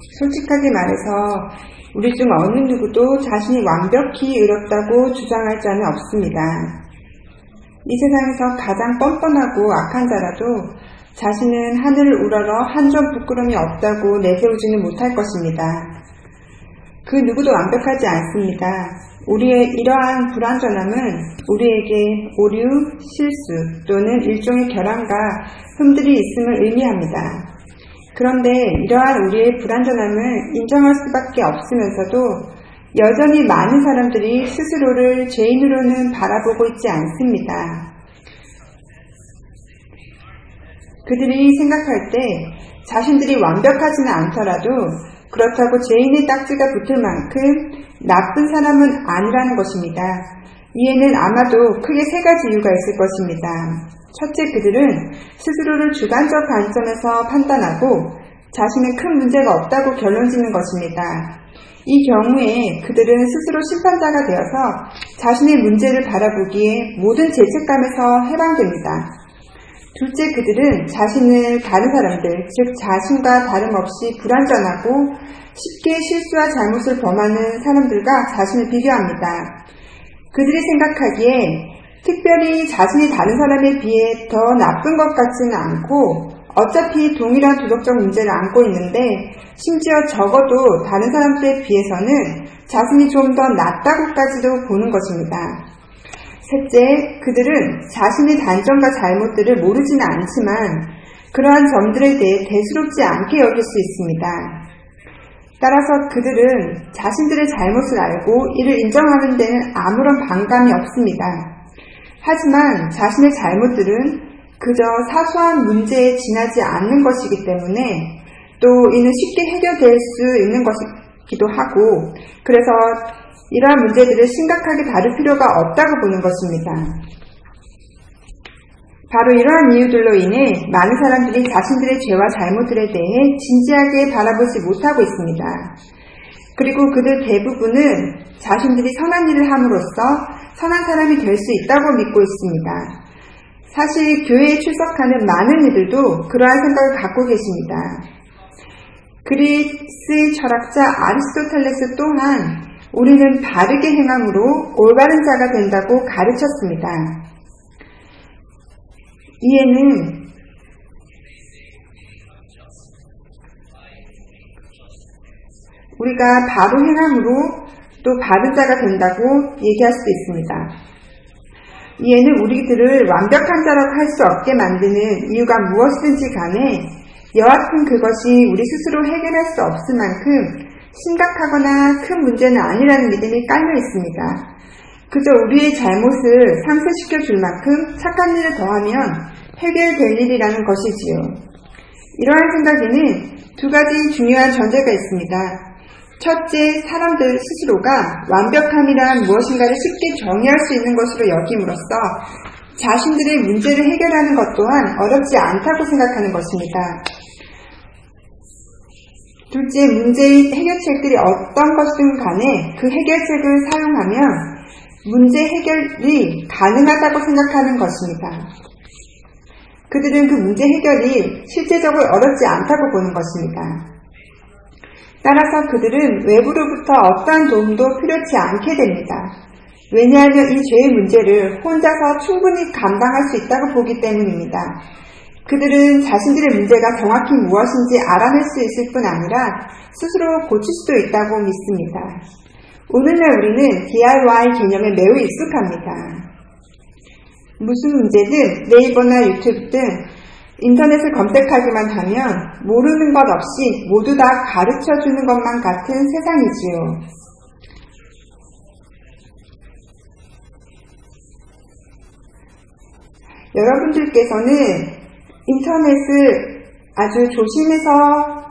솔직하게 말해서 우리 중 어느 누구도 자신이 완벽히 의롭다고 주장할 자는 없습니다. 이 세상에서 가장 뻔뻔하고 악한 자라도 자신은 하늘을 우러러 한 점 부끄럼이 없다고 내세우지는 못할 것입니다. 그 누구도 완벽하지 않습니다. 우리의 이러한 불완전함은 우리에게 오류, 실수 또는 일종의 결함과 흠들이 있음을 의미합니다. 그런데 이러한 우리의 불완전함을 인정할 수밖에 없으면서도 여전히 많은 사람들이 스스로를 죄인으로는 바라보고 있지 않습니다. 그들이 생각할 때 자신들이 완벽하지는 않더라도 그렇다고 죄인의 딱지가 붙을 만큼 나쁜 사람은 아니라는 것입니다. 이에는 아마도 크게 세 가지 이유가 있을 것입니다. 첫째, 그들은 스스로를 주관적 관점에서 판단하고 자신은 큰 문제가 없다고 결론짓는 것입니다. 이 경우에 그들은 스스로 심판자가 되어서 자신의 문제를 바라보기에 모든 죄책감에서 해방됩니다. 둘째, 그들은 자신을 다른 사람들, 즉 자신과 다름없이 불완전하고 쉽게 실수와 잘못을 범하는 사람들과 자신을 비교합니다. 그들이 생각하기에 특별히 자신이 다른 사람에 비해 더 나쁜 것 같지는 않고 어차피 동일한 도덕적 문제를 안고 있는데 심지어 적어도 다른 사람들에 비해서는 자신이 좀 더 낫다고까지도 보는 것입니다. 셋째, 그들은 자신의 단점과 잘못들을 모르지는 않지만 그러한 점들에 대해 대수롭지 않게 여길 수 있습니다. 따라서 그들은 자신들의 잘못을 알고 이를 인정하는 데는 아무런 반감이 없습니다. 하지만 자신의 잘못들은 그저 사소한 문제에 지나지 않는 것이기 때문에 또 이는 쉽게 해결될 수 있는 것이기도 하고 그래서 이러한 문제들을 심각하게 다룰 필요가 없다고 보는 것입니다. 바로 이러한 이유들로 인해 많은 사람들이 자신들의 죄와 잘못들에 대해 진지하게 바라보지 못하고 있습니다. 그리고 그들 대부분은 자신들이 선한 일을 함으로써 선한 사람이 될 수 있다고 믿고 있습니다. 사실 교회에 출석하는 많은 이들도 그러한 생각을 갖고 계십니다. 그리스 철학자 아리스토텔레스 또한 우리는 바르게 행함으로 올바른 자가 된다고 가르쳤습니다. 이에는 우리가 바로 행함으로 또 바른 자가 된다고 얘기할 수도 있습니다. 이에는 우리들을 완벽한 자라고 할 수 없게 만드는 이유가 무엇이든지 간에 여하튼 그것이 우리 스스로 해결할 수 없을 만큼 심각하거나 큰 문제는 아니라는 믿음이 깔려 있습니다. 그저 우리의 잘못을 상쇄시켜 줄 만큼 착한 일을 더하면 해결될 일이라는 것이지요. 이러한 생각에는 두 가지 중요한 전제가 있습니다. 첫째, 사람들 스스로가 완벽함이란 무엇인가를 쉽게 정의할 수 있는 것으로 여김으로써 자신들의 문제를 해결하는 것 또한 어렵지 않다고 생각하는 것입니다. 둘째, 문제의 해결책들이 어떤 것이든 간에 그 해결책을 사용하면 문제 해결이 가능하다고 생각하는 것입니다. 그들은 그 문제 해결이 실제적으로 어렵지 않다고 보는 것입니다. 따라서 그들은 외부로부터 어떠한 도움도 필요치 않게 됩니다. 왜냐하면 이 죄의 문제를 혼자서 충분히 감당할 수 있다고 보기 때문입니다. 그들은 자신들의 문제가 정확히 무엇인지 알아낼 수 있을 뿐 아니라 스스로 고칠 수도 있다고 믿습니다. 오늘날 우리는 DIY 개념에 매우 익숙합니다. 무슨 문제든 네이버나 유튜브 등 인터넷을 검색하기만 하면 모르는 것 없이 모두 다 가르쳐주는 것만 같은 세상이지요. 여러분들께서는 인터넷을 아주 조심해서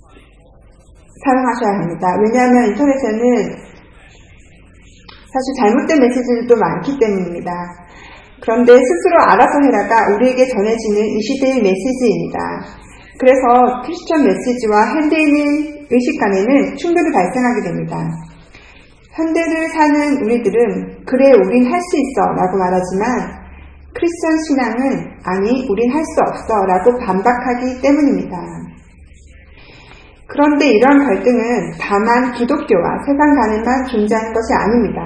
사용하셔야 합니다. 왜냐하면 인터넷에는 사실 잘못된 메시지들도 많기 때문입니다. 그런데 스스로 알아서 해라가 우리에게 전해지는 이 시대의 메시지입니다. 그래서 크리스천 메시지와 현대인의 의식 간에는 충돌이 발생하게 됩니다. 현대를 사는 우리들은 그래 우린 할 수 있어 라고 말하지만 크리스천 신앙은 아니 우린 할 수 없어 라고 반박하기 때문입니다. 그런데 이러한 갈등은 다만 기독교와 세상 간에만 존재하는 것이 아닙니다.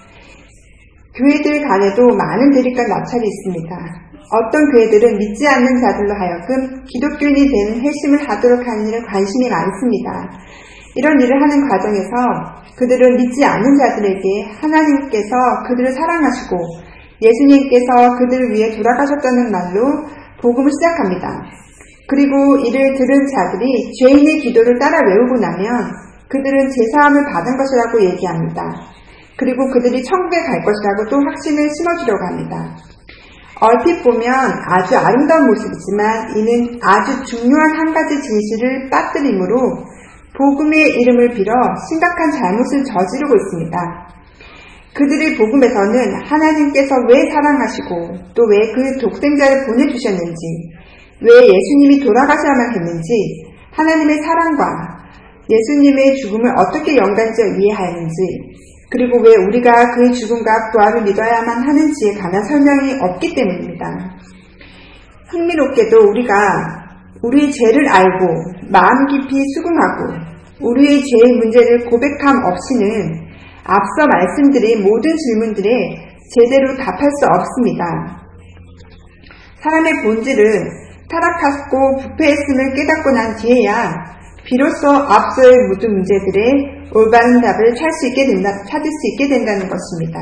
교회들 간에도 많은 대립과 낙찰이 있습니다. 어떤 교회들은 믿지 않는 자들로 하여금 기독교인이 되는 회심을 하도록 하는 일에 관심이 많습니다. 이런 일을 하는 과정에서 그들은 믿지 않는 자들에게 하나님께서 그들을 사랑하시고 예수님께서 그들을 위해 돌아가셨다는 말로 복음을 시작합니다. 그리고 이를 들은 자들이 죄인의 기도를 따라 외우고 나면 그들은 제사함을 받은 것이라고 얘기합니다. 그리고 그들이 천국에 갈 것이라고 또 확신을 심어주려고 합니다. 얼핏 보면 아주 아름다운 모습이지만 이는 아주 중요한 한 가지 진실을 빠뜨리므로 복음의 이름을 빌어 심각한 잘못을 저지르고 있습니다. 그들의 복음에서는 하나님께서 왜 사랑하시고 또 왜 그 독생자를 보내주셨는지, 왜 예수님이 돌아가셔야만 했는지, 하나님의 사랑과 예수님의 죽음을 어떻게 연관지어 이해하였는지, 그리고 왜 우리가 그의 죽음과 부활을 믿어야만 하는지에 관한 설명이 없기 때문입니다. 흥미롭게도 우리가 우리의 죄를 알고 마음 깊이 수긍하고 우리의 죄의 문제를 고백함 없이는 앞서 말씀드린 모든 질문들에 제대로 답할 수 없습니다. 사람의 본질은 타락하고 부패했음을 깨닫고 난 뒤에야 비로소 앞서의 모든 문제들의 올바른 답을 찾을 수 있게 된다는 것입니다.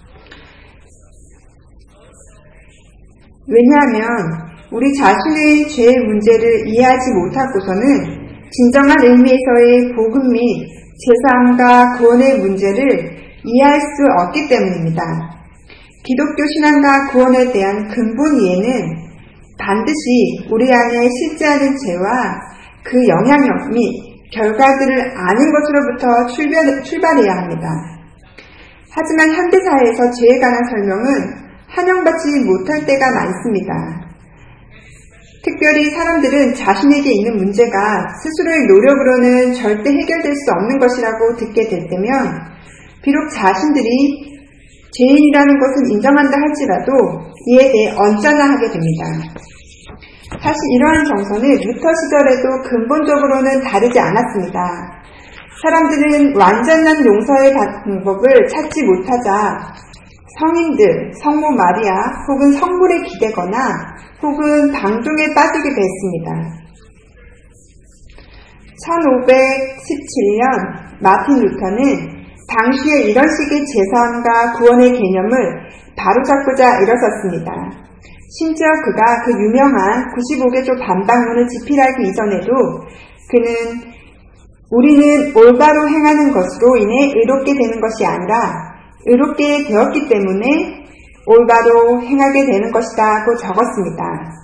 왜냐하면 우리 자신의 죄의 문제를 이해하지 못하고서는 진정한 의미에서의 복음 및 제사함과 구원의 문제를 이해할 수 없기 때문입니다. 기독교 신앙과 구원에 대한 근본 이해는 반드시 우리 안에 실제하는 죄와 그 영향력 및 결과들을 아는 것으로부터 출발해야 합니다. 하지만 현대사회에서 죄에 관한 설명은 환영받지 못할 때가 많습니다. 특별히 사람들은 자신에게 있는 문제가 스스로의 노력으로는 절대 해결될 수 없는 것이라고 듣게 될 때면 비록 자신들이 죄인이라는 것은 인정한다 할지라도 이에 대해 언짢아하게 됩니다. 사실 이러한 정서는 루터 시절에도 근본적으로는 다르지 않았습니다. 사람들은 완전한 용서의 방법을 찾지 못하자 성인들, 성모 마리아 혹은 성물에 기대거나 혹은 방종에 빠지게 됐습니다. 1517년 마틴 루터는 당시에 이런 식의 제사함과 구원의 개념을 바로잡고자 일어섰습니다. 심지어 그가 그 유명한 95개조 반박문을 집필하기 이전에도 그는 우리는 올바로 행하는 것으로 인해 의롭게 되는 것이 아니라 의롭게 되었기 때문에 올바로 행하게 되는 것이다고 적었습니다.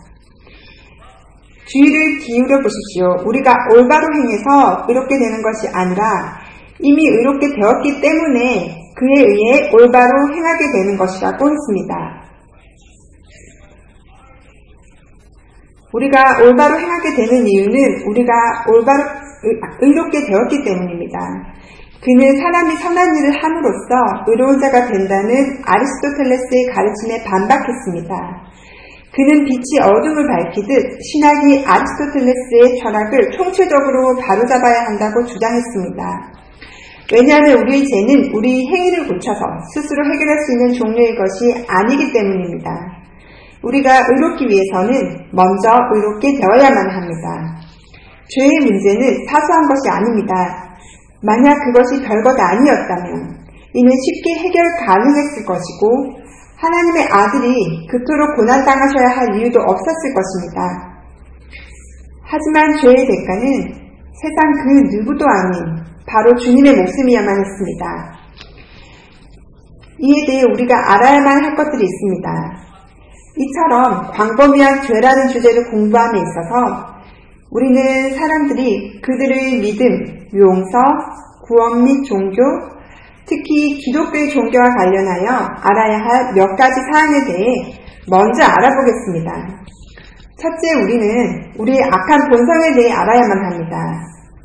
주의를 기울여 보십시오. 우리가 올바로 행해서 의롭게 되는 것이 아니라 이미 의롭게 되었기 때문에 그에 의해 올바로 행하게 되는 것이라고 했습니다. 우리가 올바로 행하게 되는 이유는 우리가 의롭게 되었기 때문입니다. 그는 사람이 선한 일을 함으로써 의로운 자가 된다는 아리스토텔레스의 가르침에 반박했습니다. 그는 빛이 어둠을 밝히듯 신학이 아리스토텔레스의 철학을 총체적으로 바로잡아야 한다고 주장했습니다. 왜냐하면 우리의 죄는 우리 행위를 고쳐서 스스로 해결할 수 있는 종류의 것이 아니기 때문입니다. 우리가 의롭기 위해서는 먼저 의롭게 되어야만 합니다. 죄의 문제는 사소한 것이 아닙니다. 만약 그것이 별것 아니었다면 이는 쉽게 해결 가능했을 것이고 하나님의 아들이 그토록 고난당하셔야 할 이유도 없었을 것입니다. 하지만 죄의 대가는 세상 그 누구도 아닌 바로 주님의 목숨이야만 했습니다. 이에 대해 우리가 알아야만 할 것들이 있습니다. 이처럼 광범위한 죄라는 주제를 공부함에 있어서 우리는 사람들이 그들의 믿음, 용서, 구원 및 종교, 특히 기독교의 종교와 관련하여 알아야 할 몇 가지 사항에 대해 먼저 알아보겠습니다. 첫째, 우리는 우리의 악한 본성에 대해 알아야만 합니다.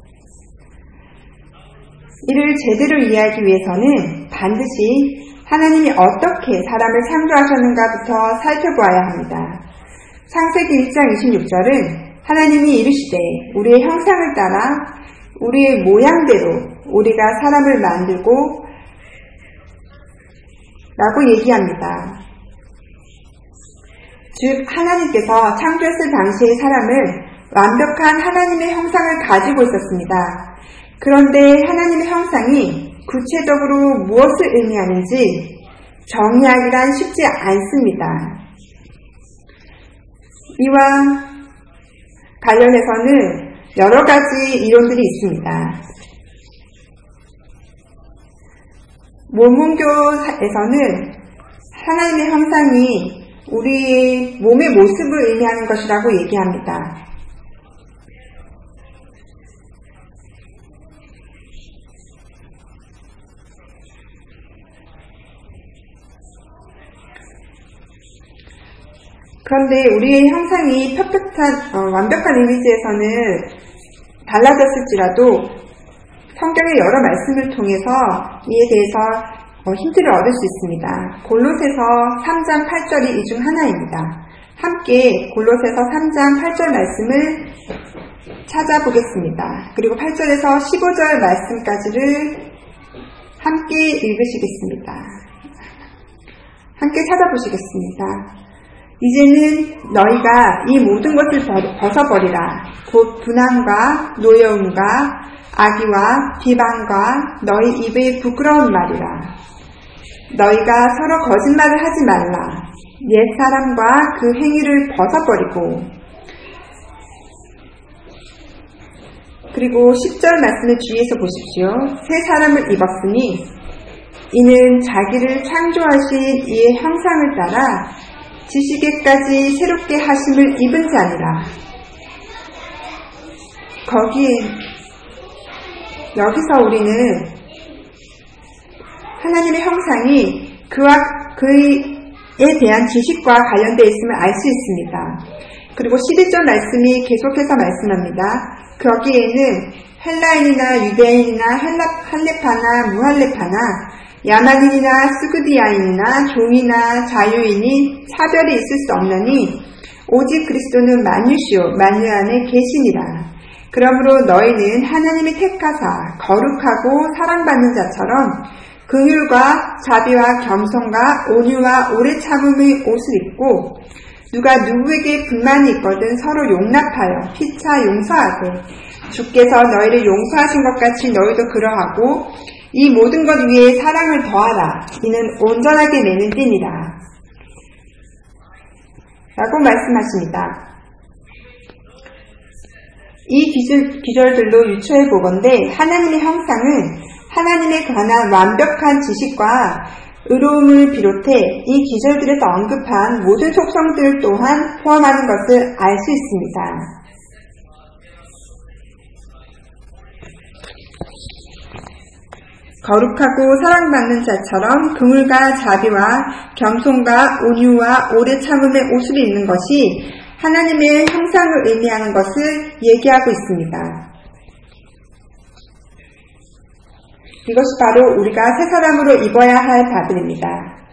이를 제대로 이해하기 위해서는 반드시 하나님이 어떻게 사람을 창조하셨는가부터 살펴보아야 합니다. 창세기 1장 26절은 하나님이 이르시되 우리의 형상을 따라 우리의 모양대로 우리가 사람을 만들고 라고 얘기합니다. 즉 하나님께서 창조했을 당시의 사람은 완벽한 하나님의 형상을 가지고 있었습니다. 그런데 하나님의 형상이 구체적으로 무엇을 의미하는지 정의하기란 쉽지 않습니다. 이와 관련해서는 여러 가지 이론들이 있습니다. 모문교에서는 하나님의 형상이 우리의 몸의 모습을 의미하는 것이라고 얘기합니다. 그런데 우리의 형상이 완벽한 이미지에서는 달라졌을지라도 성경의 여러 말씀을 통해서 이에 대해서 힌트를 얻을 수 있습니다. 골로새서 3장 8절이 이 중 하나입니다. 함께 골로새서 3장 8절 말씀을 찾아보겠습니다. 그리고 8절에서 15절 말씀까지를 함께 읽으시겠습니다. 함께 찾아보시겠습니다. 이제는 너희가 이 모든 것을 벗어버리라. 곧 분함과 노여움과 악의와 비방과 너희 입의 부끄러운 말이라. 너희가 서로 거짓말을 하지 말라. 옛사람과 그 행위를 벗어버리고. 그리고 10절 말씀을 주의해서 보십시오. 새 사람을 입었으니 이는 자기를 창조하신 이의 형상을 따라 지식에까지 새롭게 하심을 입은 자니라. 여기서 우리는 하나님의 형상이 그에 대한 지식과 관련되어 있음을 알 수 있습니다. 그리고 11절 말씀이 계속해서 말씀합니다. 거기에는 헬라인이나 유대인이나 할레파나 무할레파나 야만인이나 스구디아인이나 종이나 자유인이 차별이 있을 수 없느니 오직 그리스도는 만유시요 만유 안에 계시니라. 그러므로 너희는 하나님이 택하사 거룩하고 사랑받는 자처럼 긍휼과 자비와 겸손과 온유와 오래 참음의 옷을 입고 누가 누구에게 불만이 있거든 서로 용납하여 피차 용서하되 주께서 너희를 용서하신 것 같이 너희도 그러하고 이 모든 것 위에 사랑을 더하라. 이는 온전하게 매는 띠니라. 라고 말씀하십니다. 이 기절들로 유추해 보건대 하나님의 형상은 하나님에 관한 완벽한 지식과 의로움을 비롯해 이 기절들에서 언급한 모든 속성들 또한 포함하는 것을 알 수 있습니다. 거룩하고 사랑받는 자처럼 긍휼과 자비와 겸손과 온유와 오래 참음의 옷을 입는 것이 하나님의 형상을 의미하는 것을 얘기하고 있습니다. 이것이 바로 우리가 새 사람으로 입어야 할 바들입니다.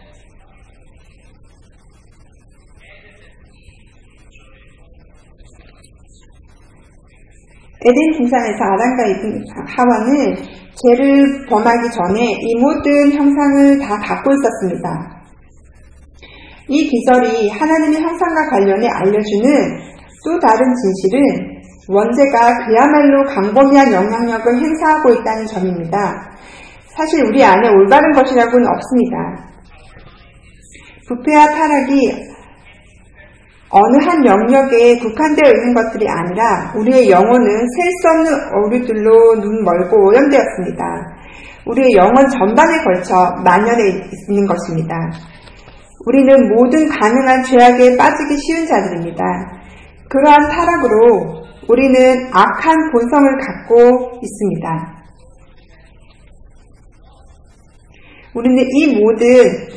에덴 동산에서 아담과 하와는 죄를 범하기 전에 이 모든 형상을 다 갖고 있었습니다. 이 기절이 하나님의 형상과 관련해 알려주는 또 다른 진실은 원죄가 그야말로 광범위한 영향력을 행사하고 있다는 점입니다. 사실 우리 안에 올바른 것이라고는 없습니다. 부패와 타락이 어느 한 영역에 국한되어 있는 것들이 아니라 우리의 영혼은 셀 수 없는 오류들로 눈 멀고 오염되었습니다. 우리의 영혼 전반에 걸쳐 만연해 있는 것입니다. 우리는 모든 가능한 죄악에 빠지기 쉬운 자들입니다. 그러한 타락으로 우리는 악한 본성을 갖고 있습니다. 우리는 이 모든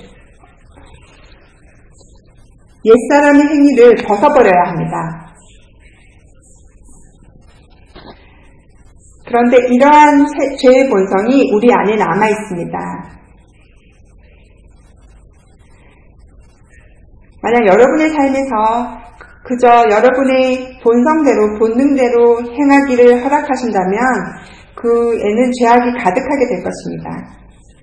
옛사람의 행위를 벗어버려야 합니다. 그런데 이러한 죄의 본성이 우리 안에 남아 있습니다. 만약 여러분의 삶에서 그저 여러분의 본성대로, 본능대로 행하기를 허락하신다면 그에는 죄악이 가득하게 될 것입니다.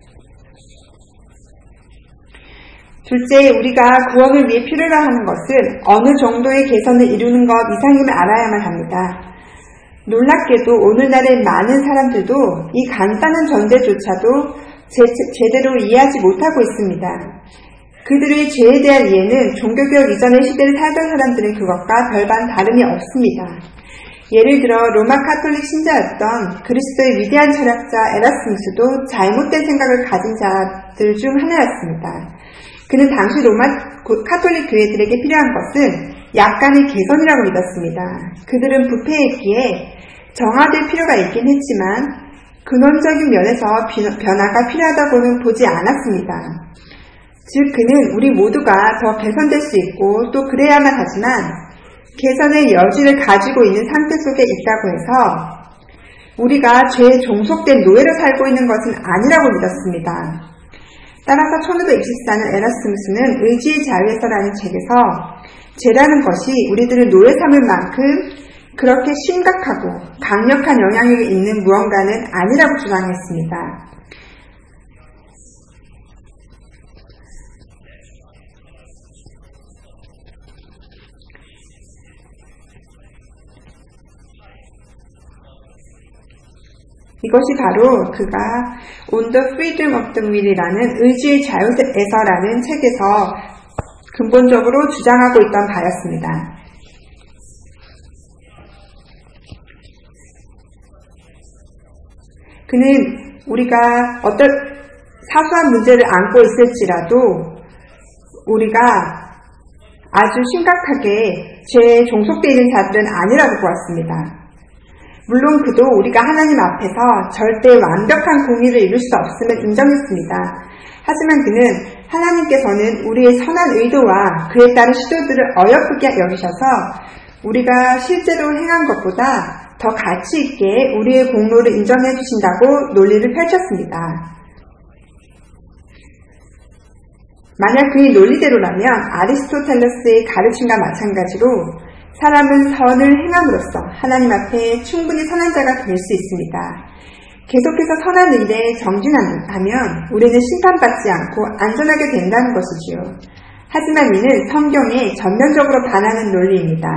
둘째, 우리가 구원을 위해 필요로 하는 것은 어느 정도의 개선을 이루는 것 이상임을 알아야만 합니다. 놀랍게도 오늘날의 많은 사람들도 이 간단한 전제조차도 제대로 이해하지 못하고 있습니다. 그들의 죄에 대한 이해는 종교개혁 이전의 시대를 살던 사람들은 그것과 별반 다름이 없습니다. 예를 들어 로마 카톨릭 신자였던 그리스도의 위대한 철학자 에라스무스도 잘못된 생각을 가진 자들 중 하나였습니다. 그는 당시 로마 카톨릭 교회들에게 필요한 것은 약간의 개선이라고 믿었습니다. 그들은 부패했기에 정화될 필요가 있긴 했지만 근원적인 면에서 변화가 필요하다고는 보지 않았습니다. 즉 그는 우리 모두가 더 개선될 수 있고 또 그래야만 하지만 개선의 여지를 가지고 있는 상태 속에 있다고 해서 우리가 죄에 종속된 노예로 살고 있는 것은 아니라고 믿었습니다. 따라서 1524년 에라스무스는 의지의 자유에서라는 책에서 죄라는 것이 우리들을 노예 삼을 만큼 그렇게 심각하고 강력한 영향력이 있는 무언가는 아니라고 주장했습니다. 이것이 바로 그가 On the Freedom of the Will이라는 의지의 자유에서라는 책에서 근본적으로 주장하고 있던 바였습니다. 그는 우리가 어떤 사소한 문제를 안고 있을지라도 우리가 아주 심각하게 죄에 종속되어 있는 자들은 아니라고 보았습니다. 물론 그도 우리가 하나님 앞에서 절대 완벽한 공의를 이룰 수 없음을 인정했습니다. 하지만 그는 하나님께서는 우리의 선한 의도와 그에 따른 시도들을 어여쁘게 여기셔서 우리가 실제로 행한 것보다 더 가치 있게 우리의 공로를 인정해 주신다고 논리를 펼쳤습니다. 만약 그의 논리대로라면 아리스토텔레스의 가르침과 마찬가지로 사람은 선을 행함으로써 하나님 앞에 충분히 선한 자가 될 수 있습니다. 계속해서 선한 일에 정진하면 우리는 심판받지 않고 안전하게 된다는 것이지요. 하지만 이는 성경에 전면적으로 반하는 논리입니다.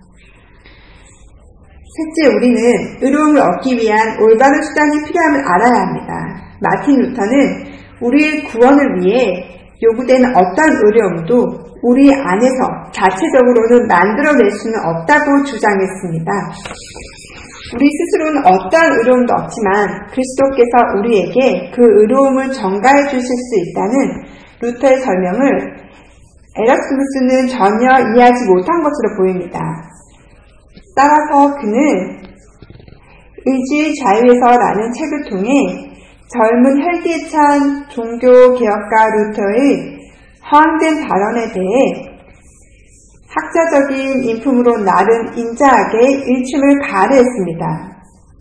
셋째, 우리는 의로움을 얻기 위한 올바른 수단이 필요함을 알아야 합니다. 마틴 루터는 우리의 구원을 위해 요구되는 어떤 의로움도 우리 안에서 자체적으로는 만들어낼 수는 없다고 주장했습니다. 우리 스스로는 어떠한 의로움도 없지만 그리스도께서 우리에게 그 의로움을 전가해 주실 수 있다는 루터의 설명을 에라스무스는 전혀 이해하지 못한 것으로 보입니다. 따라서 그는 의지의 자유에서라는 책을 통해 젊은 혈기에 찬 종교개혁가 루터의 허황된 발언에 대해 학자적인 인품으로 나름 인자하게 일침을 가르했습니다.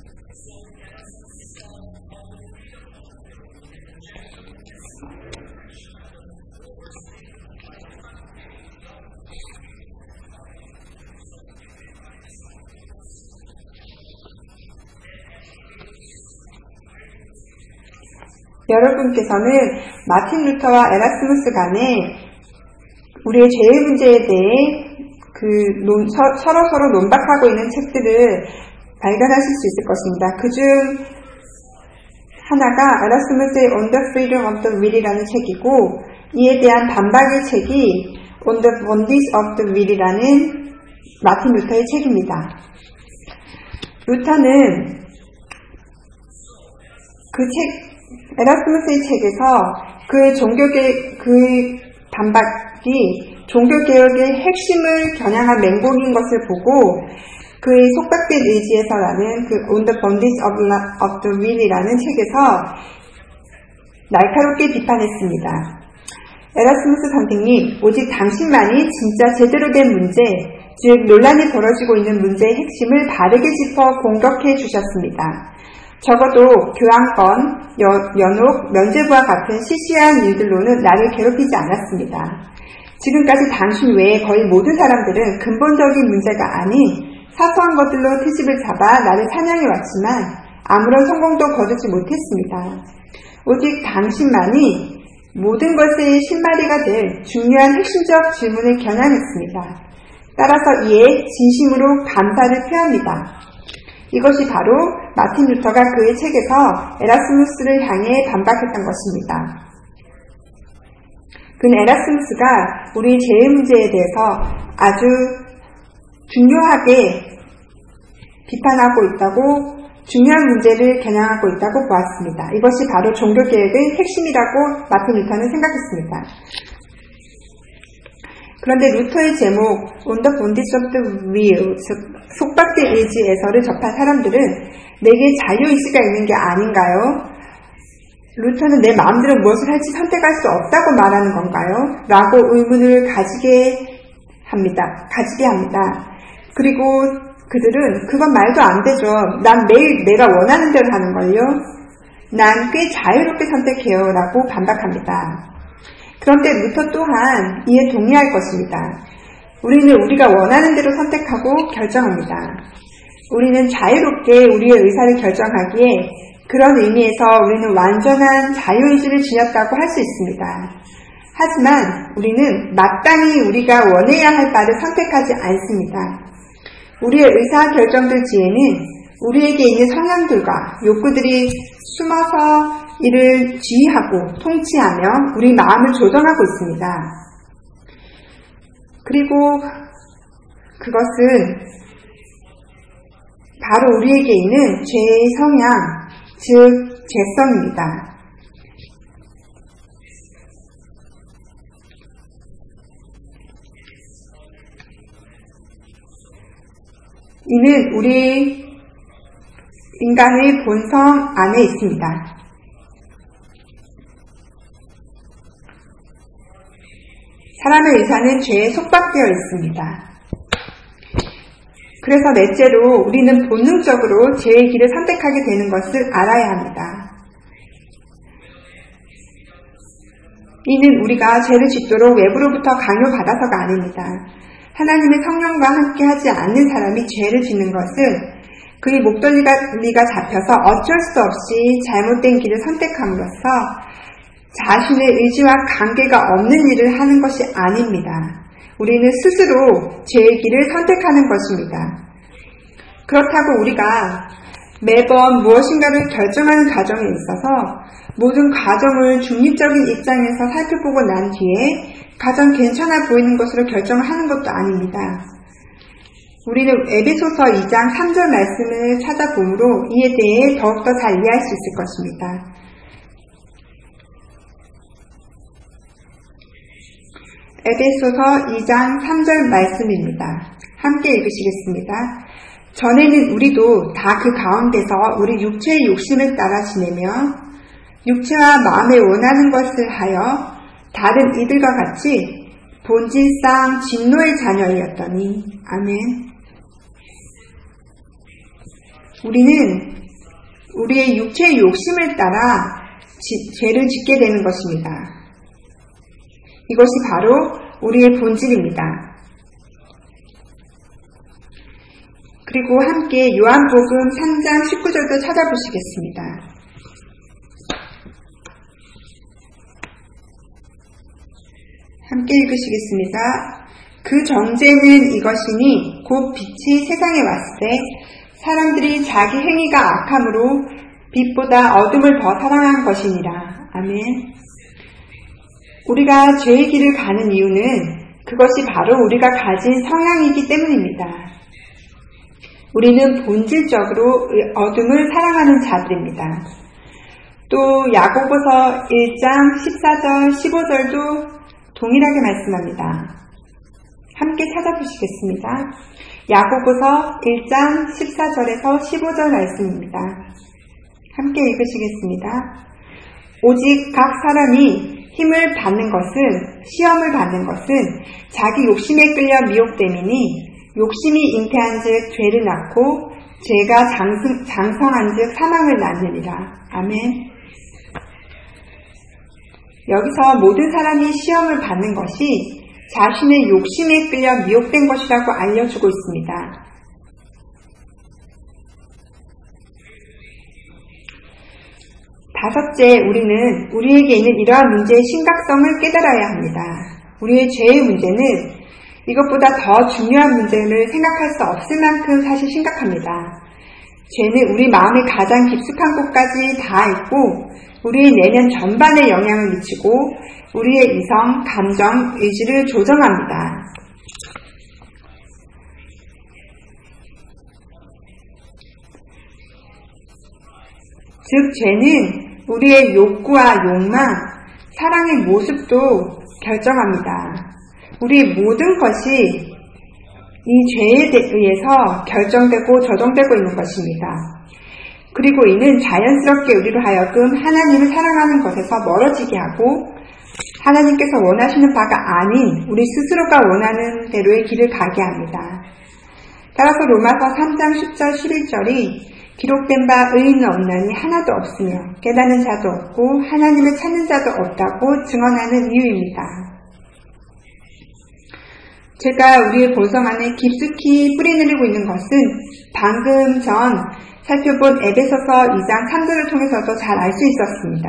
여러분께서는 마틴 루터와 에라스무스 간에 우리의 죄의 문제에 대해 서로 논박하고 있는 책들을 발견하실 수 있을 것입니다. 그중 하나가 에라스무스의 On the Freedom of the Will이라는 책이고 이에 대한 반박의 책이 On the Bondage of the Will이라는 마틴 루터의 책입니다. 루터는 에라스무스의 책에서 그의 반박이 종교개혁의 핵심을 겨냥한 맹목인 것을 보고 그의 속박된 의지에서라는 On the Bondage of the Will이라는 책에서 날카롭게 비판했습니다. 에라스무스 선생님, 오직 당신만이 진짜 제대로 된 문제, 즉 논란이 벌어지고 있는 문제의 핵심을 바르게 짚어 공격해 주셨습니다. 적어도 교환권, 연옥, 면죄부와 같은 시시한 일들로는 나를 괴롭히지 않았습니다. 지금까지 당신 외에 거의 모든 사람들은 근본적인 문제가 아닌 사소한 것들로 트집을 잡아 나를 사냥해 왔지만 아무런 성공도 거두지 못했습니다. 오직 당신만이 모든 것의 신마리가 될 중요한 핵심적 질문을 겨냥했습니다. 따라서 이에 진심으로 감사를 표합니다. 이것이 바로 마틴 루터가 그의 책에서 에라스무스를 향해 반박했던 것입니다. 그는 에라스무스가 우리의 죄의 문제에 대해서 아주 중요하게 비판하고 있다고, 중요한 문제를 겨냥하고 있다고 보았습니다. 이것이 바로 종교개혁의 핵심이라고 마틴 루터는 생각했습니다. 그런데 루터의 제목 On the Bondage of the Will, 속박된 의지에서를 접한 사람들은 내게 자유의지가 있는 게 아닌가요? 루터는 내 마음대로 무엇을 할지 선택할 수 없다고 말하는 건가요? 라고 의문을 가지게 합니다. 그리고 그들은 그건 말도 안 되죠. 난 매일 내가 원하는 대로 하는걸요. 난 꽤 자유롭게 선택해요. 라고 반박합니다. 그런데 루터 또한 이에 동의할 것입니다. 우리는 우리가 원하는 대로 선택하고 결정합니다. 우리는 자유롭게 우리의 의사를 결정하기에 그런 의미에서 우리는 완전한 자유의지를 지녔다고 할 수 있습니다. 하지만 우리는 마땅히 우리가 원해야 할 바를 선택하지 않습니다. 우리의 의사결정들 뒤에는 우리에게 있는 성향들과 욕구들이 숨어서 이를 지휘하고 통치하며 우리 마음을 조정하고 있습니다. 그리고 그것은 바로 우리에게 있는 죄의 성향, 즉 죄성입니다. 이는 우리 인간의 본성 안에 있습니다. 사람의 의사는 죄에 속박되어 있습니다. 그래서 넷째로 우리는 본능적으로 죄의 길을 선택하게 되는 것을 알아야 합니다. 이는 우리가 죄를 짓도록 외부로부터 강요받아서가 아닙니다. 하나님의 성령과 함께 하지 않는 사람이 죄를 짓는 것은 그의 목덜리가 잡혀서 어쩔 수 없이 잘못된 길을 선택함으로써 자신의 의지와 관계가 없는 일을 하는 것이 아닙니다. 우리는 스스로 죄의 길을 선택하는 것입니다. 그렇다고 우리가 매번 무엇인가를 결정하는 과정에 있어서 모든 과정을 중립적인 입장에서 살펴보고 난 뒤에 가장 괜찮아 보이는 것으로 결정을 하는 것도 아닙니다. 우리는 에베소서 2장 3절 말씀을 찾아보므로 이에 대해 더욱더 잘 이해할 수 있을 것입니다. 에베소서 2장 3절 말씀입니다. 함께 읽으시겠습니다. 전에는 우리도 다 그 가운데서 우리 육체의 욕심을 따라 지내며 육체와 마음에 원하는 것을 하여 다른 이들과 같이 본질상 진노의 자녀이었더니 아멘. 우리는 우리의 육체의 욕심을 따라 죄를 짓게 되는 것입니다. 이것이 바로 우리의 본질입니다. 그리고 함께 요한복음 3장 19절도 찾아보시겠습니다. 함께 읽으시겠습니다. 그 정죄는 이것이니 곧 빛이 세상에 왔을 때 사람들이 자기 행위가 악함으로 빛보다 어둠을 더 사랑한 것이니라. 아멘. 우리가 죄의 길을 가는 이유는 그것이 바로 우리가 가진 성향이기 때문입니다. 우리는 본질적으로 어둠을 사랑하는 자들입니다. 또 야고보서 1장 14절 15절도 동일하게 말씀합니다. 함께 찾아보시겠습니다. 야고보서 1장 14절에서 15절 말씀입니다. 함께 읽으시겠습니다. 오직 각 사람이 힘을 받는 것은, 시험을 받는 것은 자기 욕심에 끌려 미혹됨이니 욕심이 잉태한 즉 죄를 낳고 죄가 장성한 즉 사망을 낳느니라. 아멘. 여기서 모든 사람이 시험을 받는 것이 자신의 욕심에 끌려 미혹된 것이라고 알려주고 있습니다. 5째, 우리는 우리에게 있는 이러한 문제의 심각성을 깨달아야 합니다. 우리의 죄의 문제는 이것보다 더 중요한 문제를 생각할 수 없을 만큼 사실 심각합니다. 죄는 우리 마음의 가장 깊숙한 곳까지 닿아 있고 우리의 내면 전반에 영향을 미치고 우리의 이성, 감정, 의지를 조정합니다. 즉, 죄는 우리의 욕구와 욕망, 사랑의 모습도 결정합니다. 우리의 모든 것이 이 죄에 의해서 결정되고 조정되고 있는 것입니다. 그리고 이는 자연스럽게 우리로 하여금 하나님을 사랑하는 것에서 멀어지게 하고 하나님께서 원하시는 바가 아닌 우리 스스로가 원하는 대로의 길을 가게 합니다. 따라서 로마서 3장 10절 11절이 기록된 바 의인은 없나니 하나도 없으며 깨닫는 자도 없고 하나님을 찾는 자도 없다고 증언하는 이유입니다. 제가 우리의 본성 안에 깊숙이 뿌리내리고 있는 것은 방금 전 살펴본 에베소서 2장 3절을 통해서도 잘 알 수 있었습니다.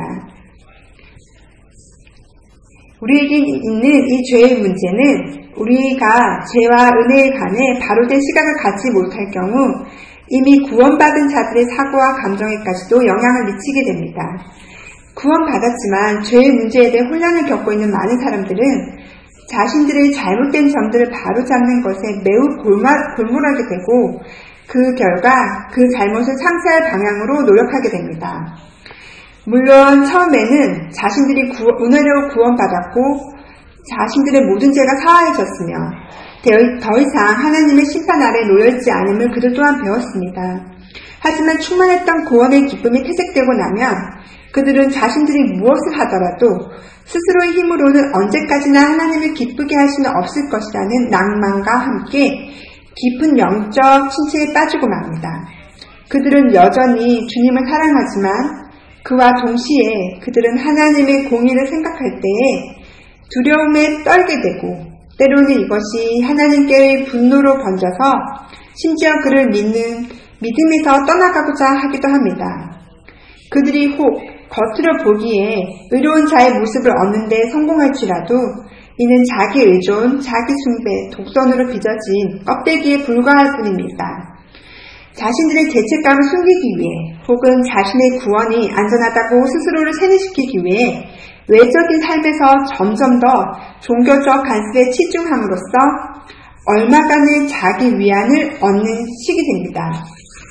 우리에게 있는 이 죄의 문제는 우리가 죄와 은혜에 관해 바로된 시각을 갖지 못할 경우 이미 구원받은 자들의 사고와 감정에까지도 영향을 미치게 됩니다. 구원받았지만 죄의 문제에 대해 혼란을 겪고 있는 많은 사람들은 자신들의 잘못된 점들을 바로잡는 것에 매우 골몰하게 되고 그 결과 그 잘못을 상쇄할 방향으로 노력하게 됩니다. 물론 처음에는 자신들이 은혜로 구원받았고 자신들의 모든 죄가 사하해졌으며 더 이상 하나님의 심판 아래 놓여있지 않음을 그들 또한 배웠습니다. 하지만 충만했던 구원의 기쁨이 퇴색되고 나면 그들은 자신들이 무엇을 하더라도 스스로의 힘으로는 언제까지나 하나님을 기쁘게 할 수는 없을 것이라는 낭만과 함께 깊은 영적 침체에 빠지고 맙니다. 그들은 여전히 주님을 사랑하지만 그와 동시에 그들은 하나님의 공의를 생각할 때에 두려움에 떨게 되고 때로는 이것이 하나님께의 분노로 번져서 심지어 그를 믿는 믿음에서 떠나가고자 하기도 합니다. 그들이 혹 겉으로 보기에 의로운 자의 모습을 얻는 데 성공할지라도 이는 자기 의존, 자기 숭배, 독선으로 빚어진 껍데기에 불과할 뿐입니다. 자신들의 죄책감을 숨기기 위해 혹은 자신의 구원이 안전하다고 스스로를 세뇌시키기 위해 외적인 삶에서 점점 더 종교적 관습에 치중함으로써 얼마간의 자기 위안을 얻는 시기 됩니다.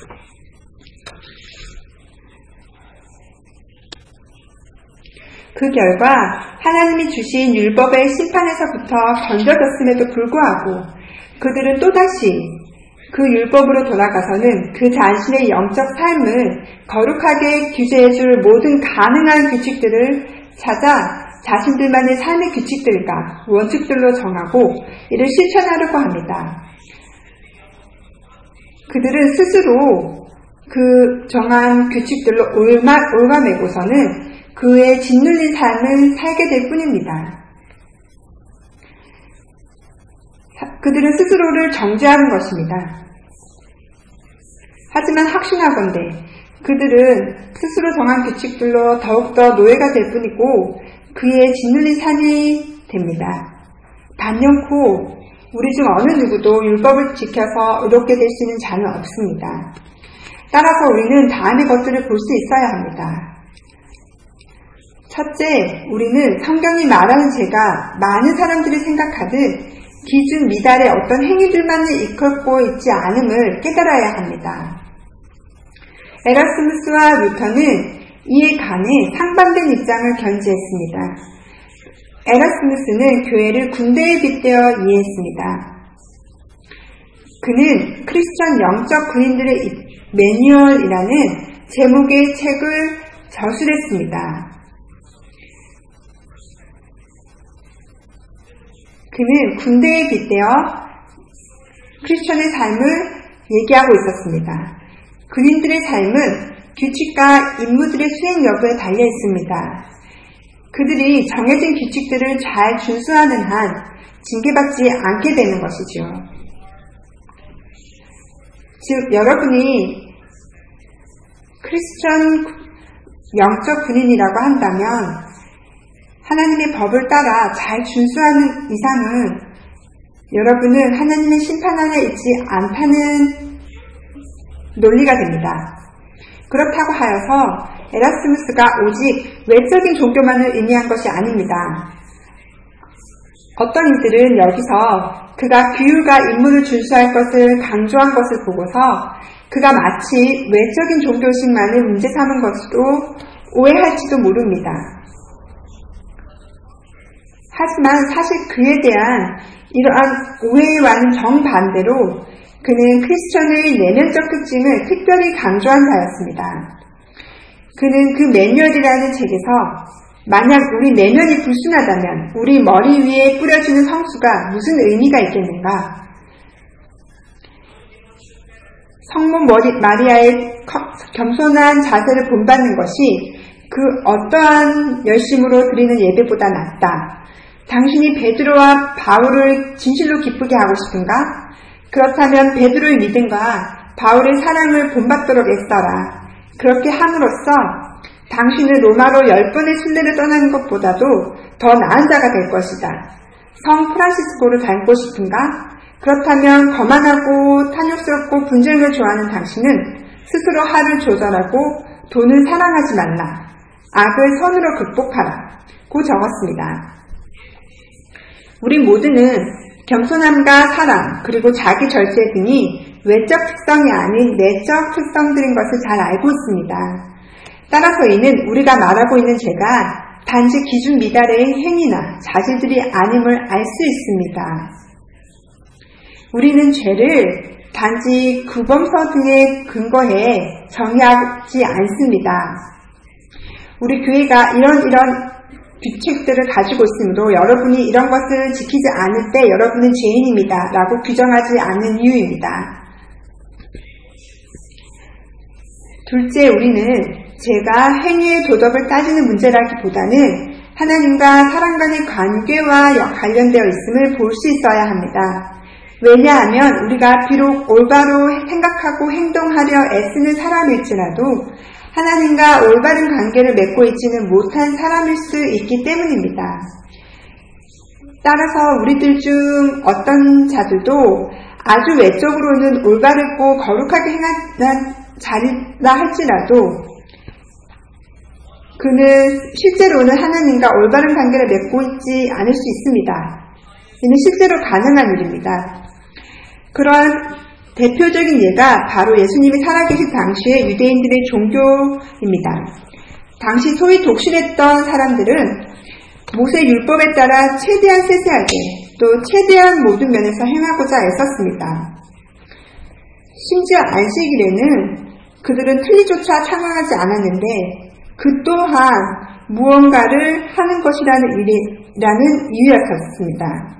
그 결과 하나님이 주신 율법의 심판에서부터 건져졌음에도 불구하고 그들은 또다시 그 율법으로 돌아가서는 그 자신의 영적 삶을 거룩하게 규제해줄 모든 가능한 규칙들을 찾아 자신들만의 삶의 규칙들과 원칙들로 정하고 이를 실천하려고 합니다. 그들은 스스로 그 정한 규칙들로 올가매고서는 그의 짓눌린 삶을 살게 될 뿐입니다. 그들은 스스로를 정죄하는 것입니다. 하지만 확신하건대 그들은 스스로 정한 규칙들로 더욱더 노예가 될 뿐이고 그의 짓눌린 삶이 됩니다. 단연코 우리 중 어느 누구도 율법을 지켜서 의롭게 될 수 있는 자는 없습니다. 따라서 우리는 다음의 것들을 볼 수 있어야 합니다. 첫째, 우리는 성경이 말하는 죄가 많은 사람들이 생각하듯 기준 미달의 어떤 행위들만을 이끌고 있지 않음을 깨달아야 합니다. 에라스무스와 루터는 이에 관해 상반된 입장을 견지했습니다. 에라스무스는 교회를 군대에 빗대어 이해했습니다. 그는 크리스천 영적 군인들의 매뉴얼이라는 제목의 책을 저술했습니다. 그는 군대에 빗대어 크리스천의 삶을 얘기하고 있었습니다. 군인들의 삶은 규칙과 임무들의 수행 여부에 달려 있습니다. 그들이 정해진 규칙들을 잘 준수하는 한 징계받지 않게 되는 것이죠. 즉, 여러분이 크리스천 영적 군인이라고 한다면 하나님의 법을 따라 잘 준수하는 이상은 여러분은 하나님의 심판 안에 있지 않다는 논리가 됩니다. 그렇다고 하여서 에라스무스가 오직 외적인 종교만을 의미한 것이 아닙니다. 어떤 이들은 여기서 그가 규율과 임무를 준수할 것을 강조한 것을 보고서 그가 마치 외적인 종교식만을 문제 삼은 것으로 오해할지도 모릅니다. 하지만 사실 그에 대한 이러한 오해와는 정반대로 그는 크리스천의 내면적 특징을 특별히 강조한 자였습니다. 그는 그 매뉴얼이라는 책에서 만약 우리 내면이 불순하다면 우리 머리 위에 뿌려주는 성수가 무슨 의미가 있겠는가? 성모 마리아의 겸손한 자세를 본받는 것이 그 어떠한 열심으로 드리는 예배보다 낫다. 당신이 베드로와 바울을 진실로 기쁘게 하고 싶은가? 그렇다면 베드로의 믿음과 바울의 사랑을 본받도록 애써라. 그렇게 함으로써 당신은 로마로 10번의 순례를 떠나는 것보다도 더 나은 자가 될 것이다. 성 프란시스코를 닮고 싶은가? 그렇다면 거만하고 탐욕스럽고 분쟁을 좋아하는 당신은 스스로 하를 조절하고 돈을 사랑하지 말라. 악을 선으로 극복하라. 고 적었습니다. 우리 모두는 겸손함과 사랑 그리고 자기 절제 등이 외적 특성이 아닌 내적 특성들인 것을 잘 알고 있습니다. 따라서 이는 우리가 말하고 있는 죄가 단지 기준 미달의 행위나 자질들이 아님을 알 수 있습니다. 우리는 죄를 단지 구범서 등에 근거해 정의하지 않습니다. 우리 교회가 이런 규칙들을 가지고 있으므로 여러분이 이런 것을 지키지 않을 때 여러분은 죄인입니다. 라고 규정하지 않는 이유입니다. 둘째, 우리는 죄가 행위의 도덕을 따지는 문제라기보다는 하나님과 사람 간의 관계와 관련되어 있음을 볼 수 있어야 합니다. 왜냐하면 우리가 비록 올바로 생각하고 행동하려 애쓰는 사람일지라도 하나님과 올바른 관계를 맺고 있지는 못한 사람일 수 있기 때문입니다. 따라서 우리들 중 어떤 자들도 아주 외적으로는 올바르고 거룩하게 행하는 자리라 할지라도 그는 실제로는 하나님과 올바른 관계를 맺고 있지 않을 수 있습니다. 이는 실제로 가능한 일입니다. 그런 대표적인 예가 바로 예수님이 살아계신 당시의 유대인들의 종교입니다. 당시 소위 독실했던 사람들은 모세 율법에 따라 최대한 세세하게 또 최대한 모든 면에서 행하고자 애썼습니다. 심지어 안식일에는 그들은 틀니조차 상황하지 않았는데 그 또한 무언가를 하는 것이라는 이유였습니다.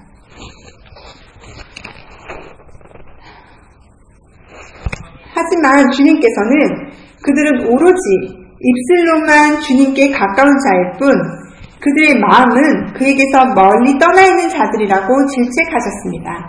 하지만 주님께서는 그들은 오로지 입술로만 주님께 가까운 자일 뿐 그들의 마음은 그에게서 멀리 떠나 있는 자들이라고 질책하셨습니다.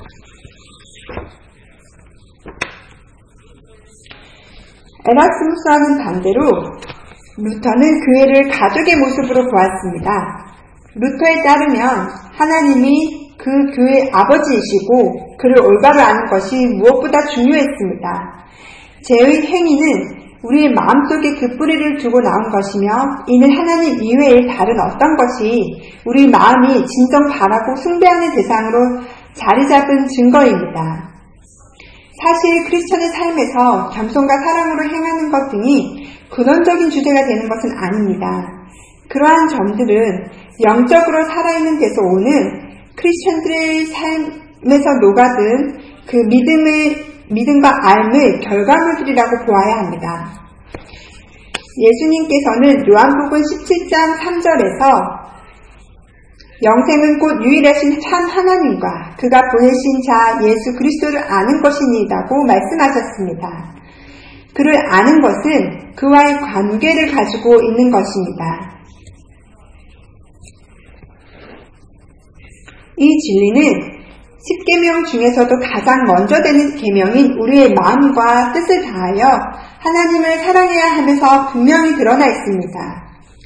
에라스무스와는 반대로 루터는 교회를 가족의 모습으로 보았습니다. 루터에 따르면 하나님이 그 교회의 아버지이시고 그를 올바로 아는 것이 무엇보다 중요했습니다. 죄의 행위는 우리의 마음속에 그 뿌리를 두고 나온 것이며 이는 하나님 이외의 다른 어떤 것이 우리 마음이 진정 바라고 숭배하는 대상으로 자리 잡은 증거입니다. 사실 크리스천의 삶에서 겸손과 사랑으로 행하는 것 등이 근원적인 주제가 되는 것은 아닙니다. 그러한 점들은 영적으로 살아있는 데서 오는 크리스천들의 삶에서 녹아든 그 믿음과 알의 결과물들이라고 보아야 합니다. 예수님께서는 요한복음 17장 3절에서 영생은 곧 유일하신 참 하나님과 그가 보내신 자 예수 그리스도를 아는 것이니라고 말씀하셨습니다. 그를 아는 것은 그와의 관계를 가지고 있는 것입니다. 이 진리는 10계명 중에서도 가장 먼저 되는 계명인 우리의 마음과 뜻을 다하여 하나님을 사랑해야 하면서 분명히 드러나 있습니다.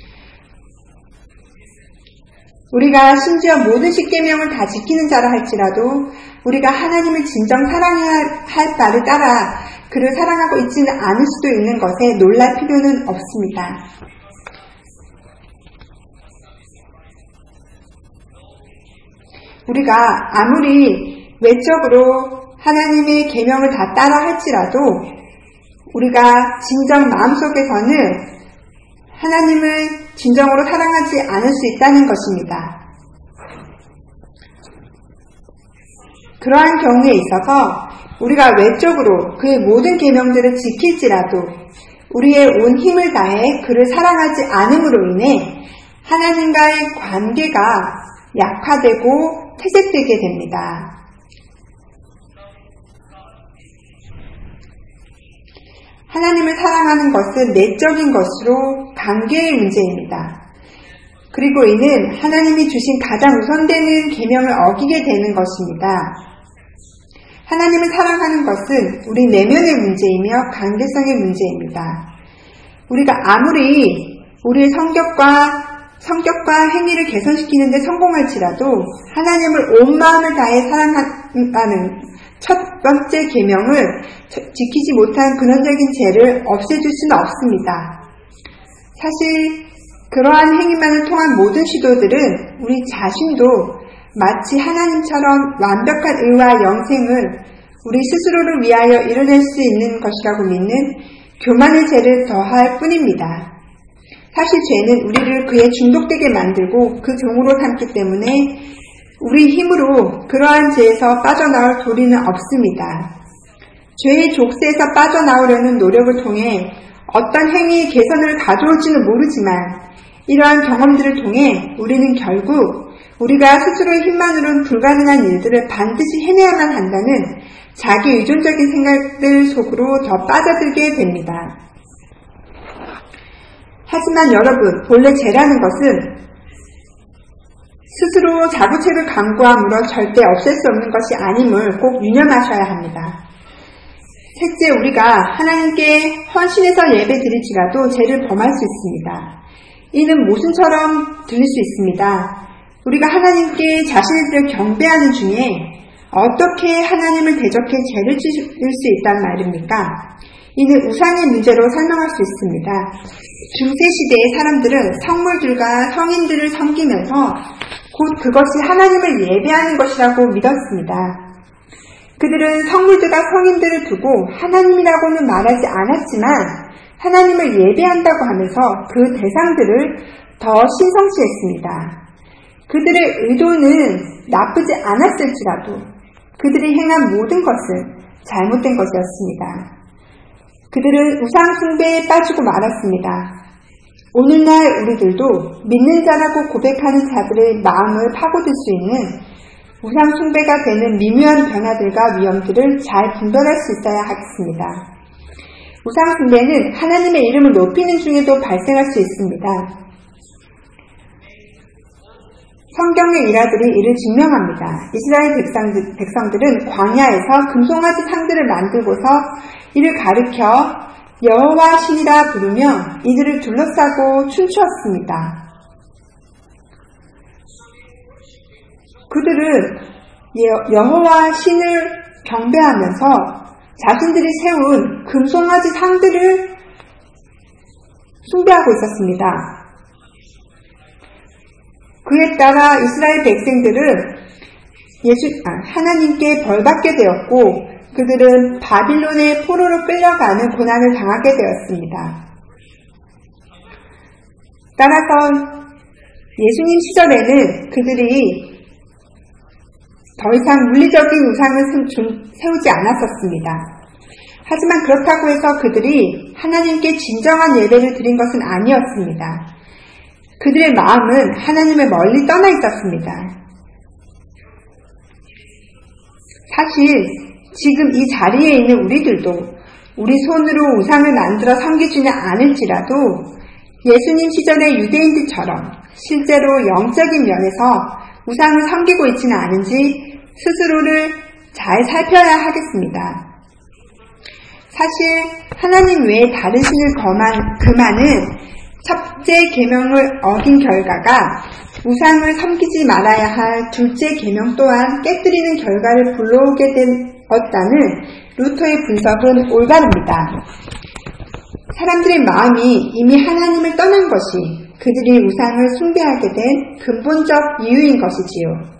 우리가 심지어 모든 십계명을 다 지키는 자라 할지라도 우리가 하나님을 진정 사랑해야 할 바를 따라 그를 사랑하고 있지는 않을 수도 있는 것에 놀랄 필요는 없습니다. 우리가 아무리 외적으로 하나님의 계명을 다 따라 할지라도 우리가 진정 마음속에서는 하나님을 진정으로 사랑하지 않을 수 있다는 것입니다. 그러한 경우에 있어서 우리가 외적으로 그의 모든 계명들을 지킬지라도 우리의 온 힘을 다해 그를 사랑하지 않음으로 인해 하나님과의 관계가 약화되고 퇴색되게 됩니다. 하나님을 사랑하는 것은 내적인 것으로 관계의 문제입니다. 그리고 이는 하나님이 주신 가장 우선되는 계명을 어기게 되는 것입니다. 하나님을 사랑하는 것은 우리 내면의 문제이며 관계성의 문제입니다. 우리가 아무리 우리의 성격과 행위를 개선시키는 데 성공할지라도 하나님을 온 마음을 다해 사랑하는 첫 번째 계명을 지키지 못한 근원적인 죄를 없애줄 수는 없습니다. 사실 그러한 행위만을 통한 모든 시도들은 우리 자신도 마치 하나님처럼 완벽한 의와 영생을 우리 스스로를 위하여 이뤄낼 수 있는 것이라고 믿는 교만의 죄를 더할 뿐입니다. 사실 죄는 우리를 그에 중독되게 만들고 그 종으로 삼기 때문에 우리 힘으로 그러한 죄에서 빠져나올 도리는 없습니다. 죄의 족쇄에서 빠져나오려는 노력을 통해 어떤 행위의 개선을 가져올지는 모르지만 이러한 경험들을 통해 우리는 결국 우리가 스스로의 힘만으로는 불가능한 일들을 반드시 해내야만 한다는 자기 의존적인 생각들 속으로 더 빠져들게 됩니다. 하지만 여러분, 본래 죄라는 것은 스스로 자부책을 강구함으로 절대 없앨 수 없는 것이 아님을 꼭 유념하셔야 합니다. 셋째, 우리가 하나님께 헌신해서 예배 드릴지라도 죄를 범할 수 있습니다. 이는 모순처럼 들릴 수 있습니다. 우리가 하나님께 자신을 경배하는 중에 어떻게 하나님을 대적해 죄를 지을 수 있단 말입니까? 이는 우상의 문제로 설명할 수 있습니다. 중세시대의 사람들은 성물들과 성인들을 섬기면서 곧 그것이 하나님을 예배하는 것이라고 믿었습니다. 그들은 성물들과 성인들을 두고 하나님이라고는 말하지 않았지만 하나님을 예배한다고 하면서 그 대상들을 더 신성시했습니다. 그들의 의도는 나쁘지 않았을지라도 그들이 행한 모든 것은 잘못된 것이었습니다. 그들은 우상 숭배에 빠지고 말았습니다. 오늘날 우리들도 믿는 자라고 고백하는 자들의 마음을 파고들 수 있는 우상 숭배가 되는 미묘한 변화들과 위험들을 잘 분별할 수 있어야 하겠습니다. 우상 숭배는 하나님의 이름을 높이는 중에도 발생할 수 있습니다. 성경의 일화들이 이를 증명합니다. 이스라엘 백성들은 광야에서 금송아지 상들을 만들고서 이를 가리켜 여호와 신이라 부르며 이들을 둘러싸고 춤추었습니다. 그들은 여호와 신을 경배하면서 자신들이 세운 금송아지 상들을 숭배하고 있었습니다. 그에 따라 이스라엘 백성들은 하나님께 벌받게 되었고 그들은 바빌론의 포로로 끌려가는 고난을 당하게 되었습니다. 따라서 예수님 시절에는 그들이 더 이상 물리적인 우상을 세우지 않았었습니다. 하지만 그렇다고 해서 그들이 하나님께 진정한 예배를 드린 것은 아니었습니다. 그들의 마음은 하나님을 멀리 떠나 있었습니다. 사실 지금 이 자리에 있는 우리들도 우리 손으로 우상을 만들어 섬기지는 않을지라도 예수님 시절의 유대인들처럼 실제로 영적인 면에서 우상을 섬기고 있지는 않은지 스스로를 잘 살펴야 하겠습니다. 사실 하나님 외에 다른 신을 금하는 첫째 계명을 어긴 결과가 우상을 섬기지 말아야 할 둘째 계명 또한 깨뜨리는 결과를 불러오게 되었다는 루터의 분석은 올바릅니다. 사람들의 마음이 이미 하나님을 떠난 것이 그들이 우상을 숭배하게 된 근본적 이유인 것이지요.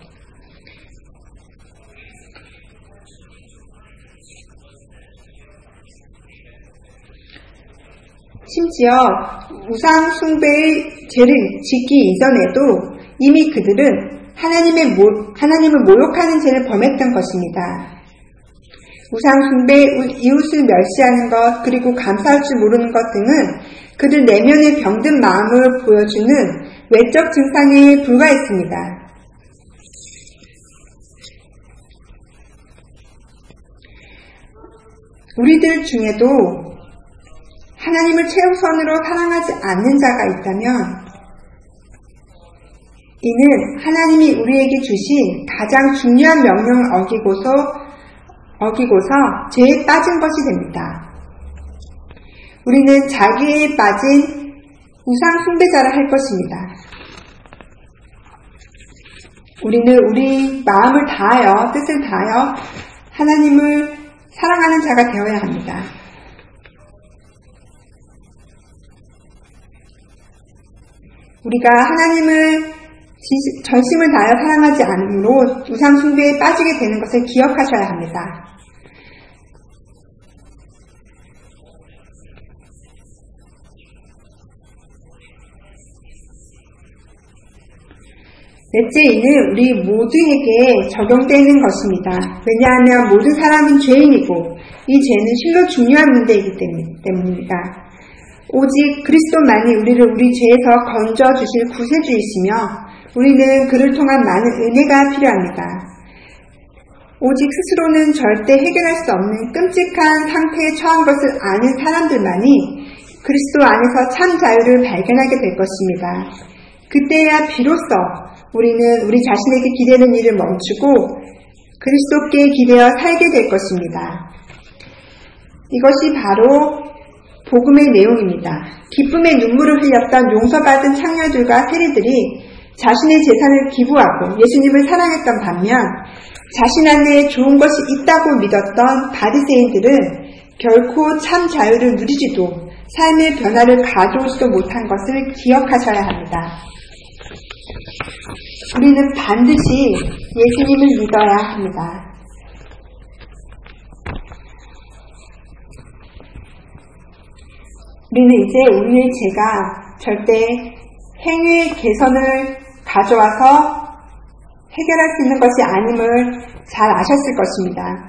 심지어 우상 숭배의 죄를 짓기 이전에도 이미 그들은 하나님을 모욕하는 죄를 범했던 것입니다. 우상 숭배, 이웃을 멸시하는 것, 그리고 감사할 줄 모르는 것 등은 그들 내면의 병든 마음을 보여주는 외적 증상에 불과했습니다. 우리들 중에도 하나님을 최우선으로 사랑하지 않는 자가 있다면 이는 하나님이 우리에게 주신 가장 중요한 명령을 어기고서 죄에 빠진 것이 됩니다. 우리는 자기에 빠진 우상 숭배자라 할 것입니다. 우리는 우리 마음을 다하여 뜻을 다하여 하나님을 사랑하는 자가 되어야 합니다. 우리가 하나님을 전심을 다하여 사랑하지 않으므로 우상 숭배에 빠지게 되는 것을 기억하셔야 합니다. 넷째 이는 우리 모두에게 적용되는 것입니다. 왜냐하면 모든 사람은 죄인이고 이 죄는 실로 중요한 문제이기 때문입니다. 오직 그리스도만이 우리를 우리 죄에서 건져주실 구세주이시며 우리는 그를 통한 많은 은혜가 필요합니다. 오직 스스로는 절대 해결할 수 없는 끔찍한 상태에 처한 것을 아는 사람들만이 그리스도 안에서 참 자유를 발견하게 될 것입니다. 그때야 비로소 우리는 우리 자신에게 기대는 일을 멈추고 그리스도께 기대어 살게 될 것입니다. 이것이 바로 복음의 내용입니다. 기쁨의 눈물을 흘렸던 용서받은 창녀들과 세리들이 자신의 재산을 기부하고 예수님을 사랑했던 반면 자신 안에 좋은 것이 있다고 믿었던 바리새인들은 결코 참 자유를 누리지도 삶의 변화를 가져오지도 못한 것을 기억하셔야 합니다. 우리는 반드시 예수님을 믿어야 합니다. 우리는 이제 우리의 죄가 절대 행위의 개선을 가져와서 해결할 수 있는 것이 아님을 잘 아셨을 것입니다.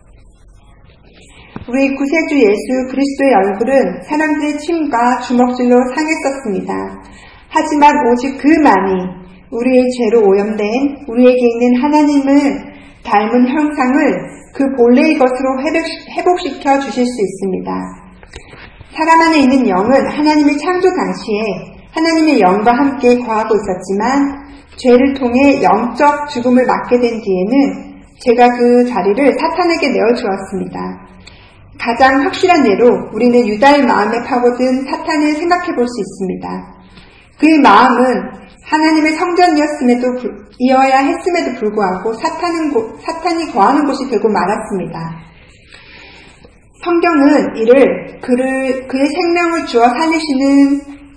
우리 구세주 예수 그리스도의 얼굴은 사람들의 침과 주먹질로 상했었습니다. 하지만 오직 그만이 우리의 죄로 오염된 우리에게 있는 하나님을 닮은 형상을 그 본래의 것으로 회복시켜 주실 수 있습니다. 사람 안에 있는 영은 하나님의 창조 당시에 하나님의 영과 함께 거하고 있었지만 죄를 통해 영적 죽음을 맞게 된 뒤에는 죄가 그 자리를 사탄에게 내어주었습니다. 가장 확실한 예로 우리는 유다의 마음에 파고든 사탄을 생각해 볼 수 있습니다. 그의 마음은 하나님의 성전이어야 했음에도 불구하고 사탄이 거하는 곳이 되고 말았습니다. 성경은 이를 그의 생명을 주어 살리시는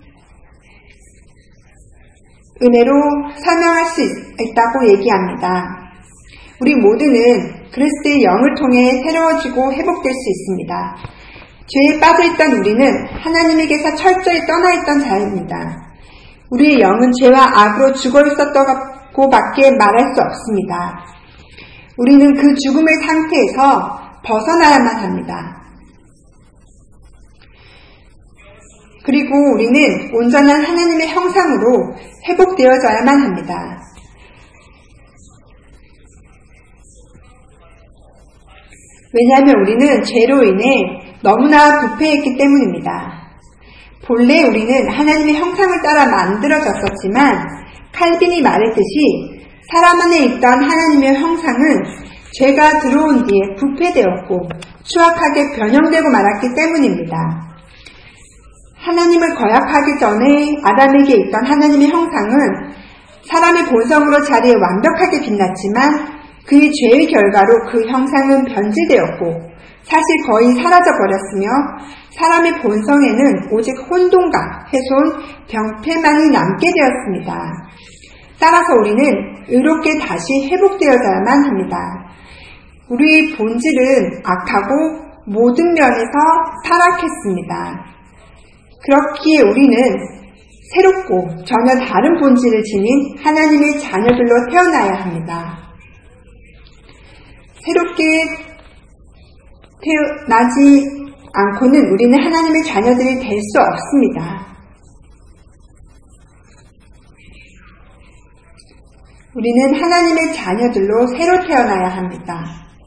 은혜로 설명할 수 있다고 얘기합니다. 우리 모두는 그리스도의 영을 통해 새로워지고 회복될 수 있습니다. 죄에 빠져있던 우리는 하나님에게서 철저히 떠나있던 자입니다. 우리의 영은 죄와 악으로 죽어있었다고 밖에 말할 수 없습니다. 우리는 그 죽음의 상태에서 벗어나야만 합니다. 그리고 우리는 온전한 하나님의 형상으로 회복되어져야만 합니다. 왜냐하면 우리는 죄로 인해 너무나 부패했기 때문입니다. 본래 우리는 하나님의 형상을 따라 만들어졌었지만 칼빈이 말했듯이 사람 안에 있던 하나님의 형상은 죄가 들어온 뒤에 부패되었고 추악하게 변형되고 말았기 때문입니다. 하나님을 거역하기 전에 아담에게 있던 하나님의 형상은 사람의 본성으로 자리에 완벽하게 빛났지만 그의 죄의 결과로 그 형상은 변질되었고 사실 거의 사라져버렸으며 사람의 본성에는 오직 혼돈과 훼손, 병폐만이 남게 되었습니다. 따라서 우리는 의롭게 다시 회복되어야만 합니다. 우리의 본질은 악하고 모든 면에서 타락했습니다. 그렇기에 우리는 새롭고 전혀 다른 본질을 지닌 하나님의 자녀들로 태어나야 합니다. 새롭게 태어나지 않고는 우리는 하나님의 자녀들이 될 수 없습니다. 우리는 하나님의 자녀들로 새로 태어나야 합니다.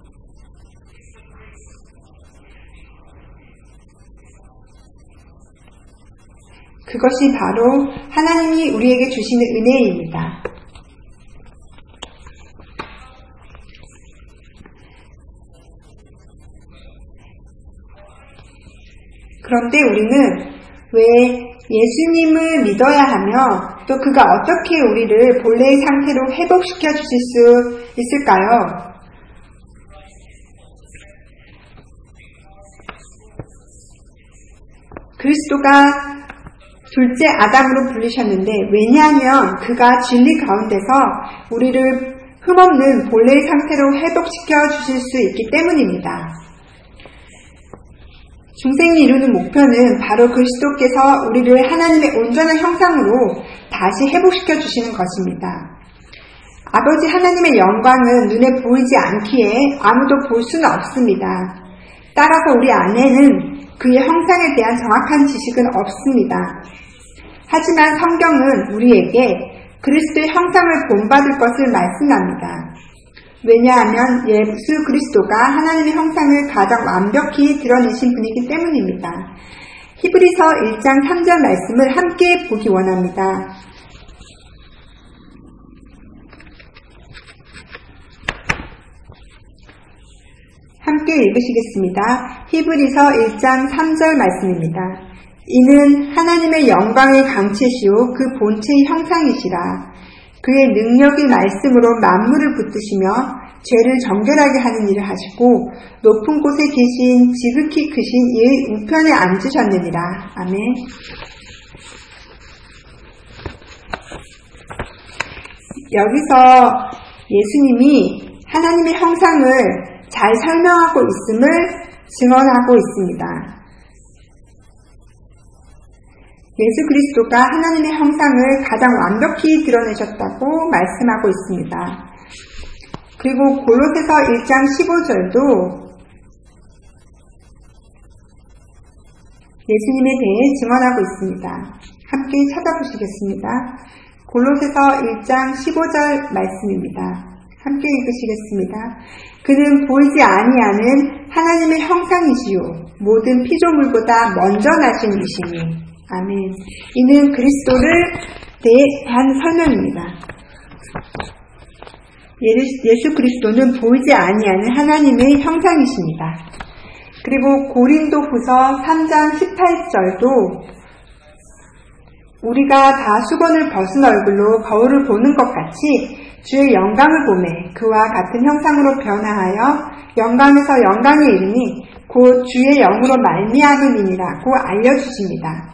그것이 바로 하나님이 우리에게 주시는 은혜입니다. 그런데 우리는 왜 예수님을 믿어야 하며 또 그가 어떻게 우리를 본래의 상태로 회복시켜 주실 수 있을까요? 그리스도가 둘째 아담으로 불리셨는데 왜냐하면 그가 진리 가운데서 우리를 흠없는 본래의 상태로 회복시켜 주실 수 있기 때문입니다. 중생이 이루는 목표는 바로 그리스도께서 우리를 하나님의 온전한 형상으로 다시 회복시켜 주시는 것입니다. 아버지 하나님의 영광은 눈에 보이지 않기에 아무도 볼 수는 없습니다. 따라서 우리 안에는 그의 형상에 대한 정확한 지식은 없습니다. 하지만 성경은 우리에게 그리스도의 형상을 본받을 것을 말씀합니다. 왜냐하면 예수 그리스도가 하나님의 형상을 가장 완벽히 드러내신 분이기 때문입니다. 히브리서 1장 3절 말씀을 함께 보기 원합니다. 함께 읽으시겠습니다. 히브리서 1장 3절 말씀입니다. 이는 하나님의 영광의 강체시오 그 본체의 형상이시라. 그의 능력의 말씀으로 만물을 붙드시며 죄를 정결하게 하는 일을 하시고 높은 곳에 계신 지극히 크신 이의 우편에 앉으셨느니라. 아멘. 여기서 예수님이 하나님의 형상을 잘 설명하고 있음을 증언하고 있습니다. 예수 그리스도가 하나님의 형상을 가장 완벽히 드러내셨다고 말씀하고 있습니다. 그리고 골로새서 1장 15절도 예수님에 대해 증언하고 있습니다. 함께 찾아보시겠습니다. 골로새서 1장 15절 말씀입니다. 함께 읽으시겠습니다. 그는 보이지 아니하는 하나님의 형상이시요 모든 피조물보다 먼저 나신 이시니 아멘. 이는 그리스도를 대한 설명입니다. 예수 그리스도는 보이지 아니하는 하나님의 형상이십니다. 그리고 고린도후서 3장 18절도 우리가 다 수건을 벗은 얼굴로 거울을 보는 것 같이 주의 영광을 보매 그와 같은 형상으로 변화하여 영광에서 영광에 이르니 곧 주의 영으로 말미암음이니라고 알려주십니다.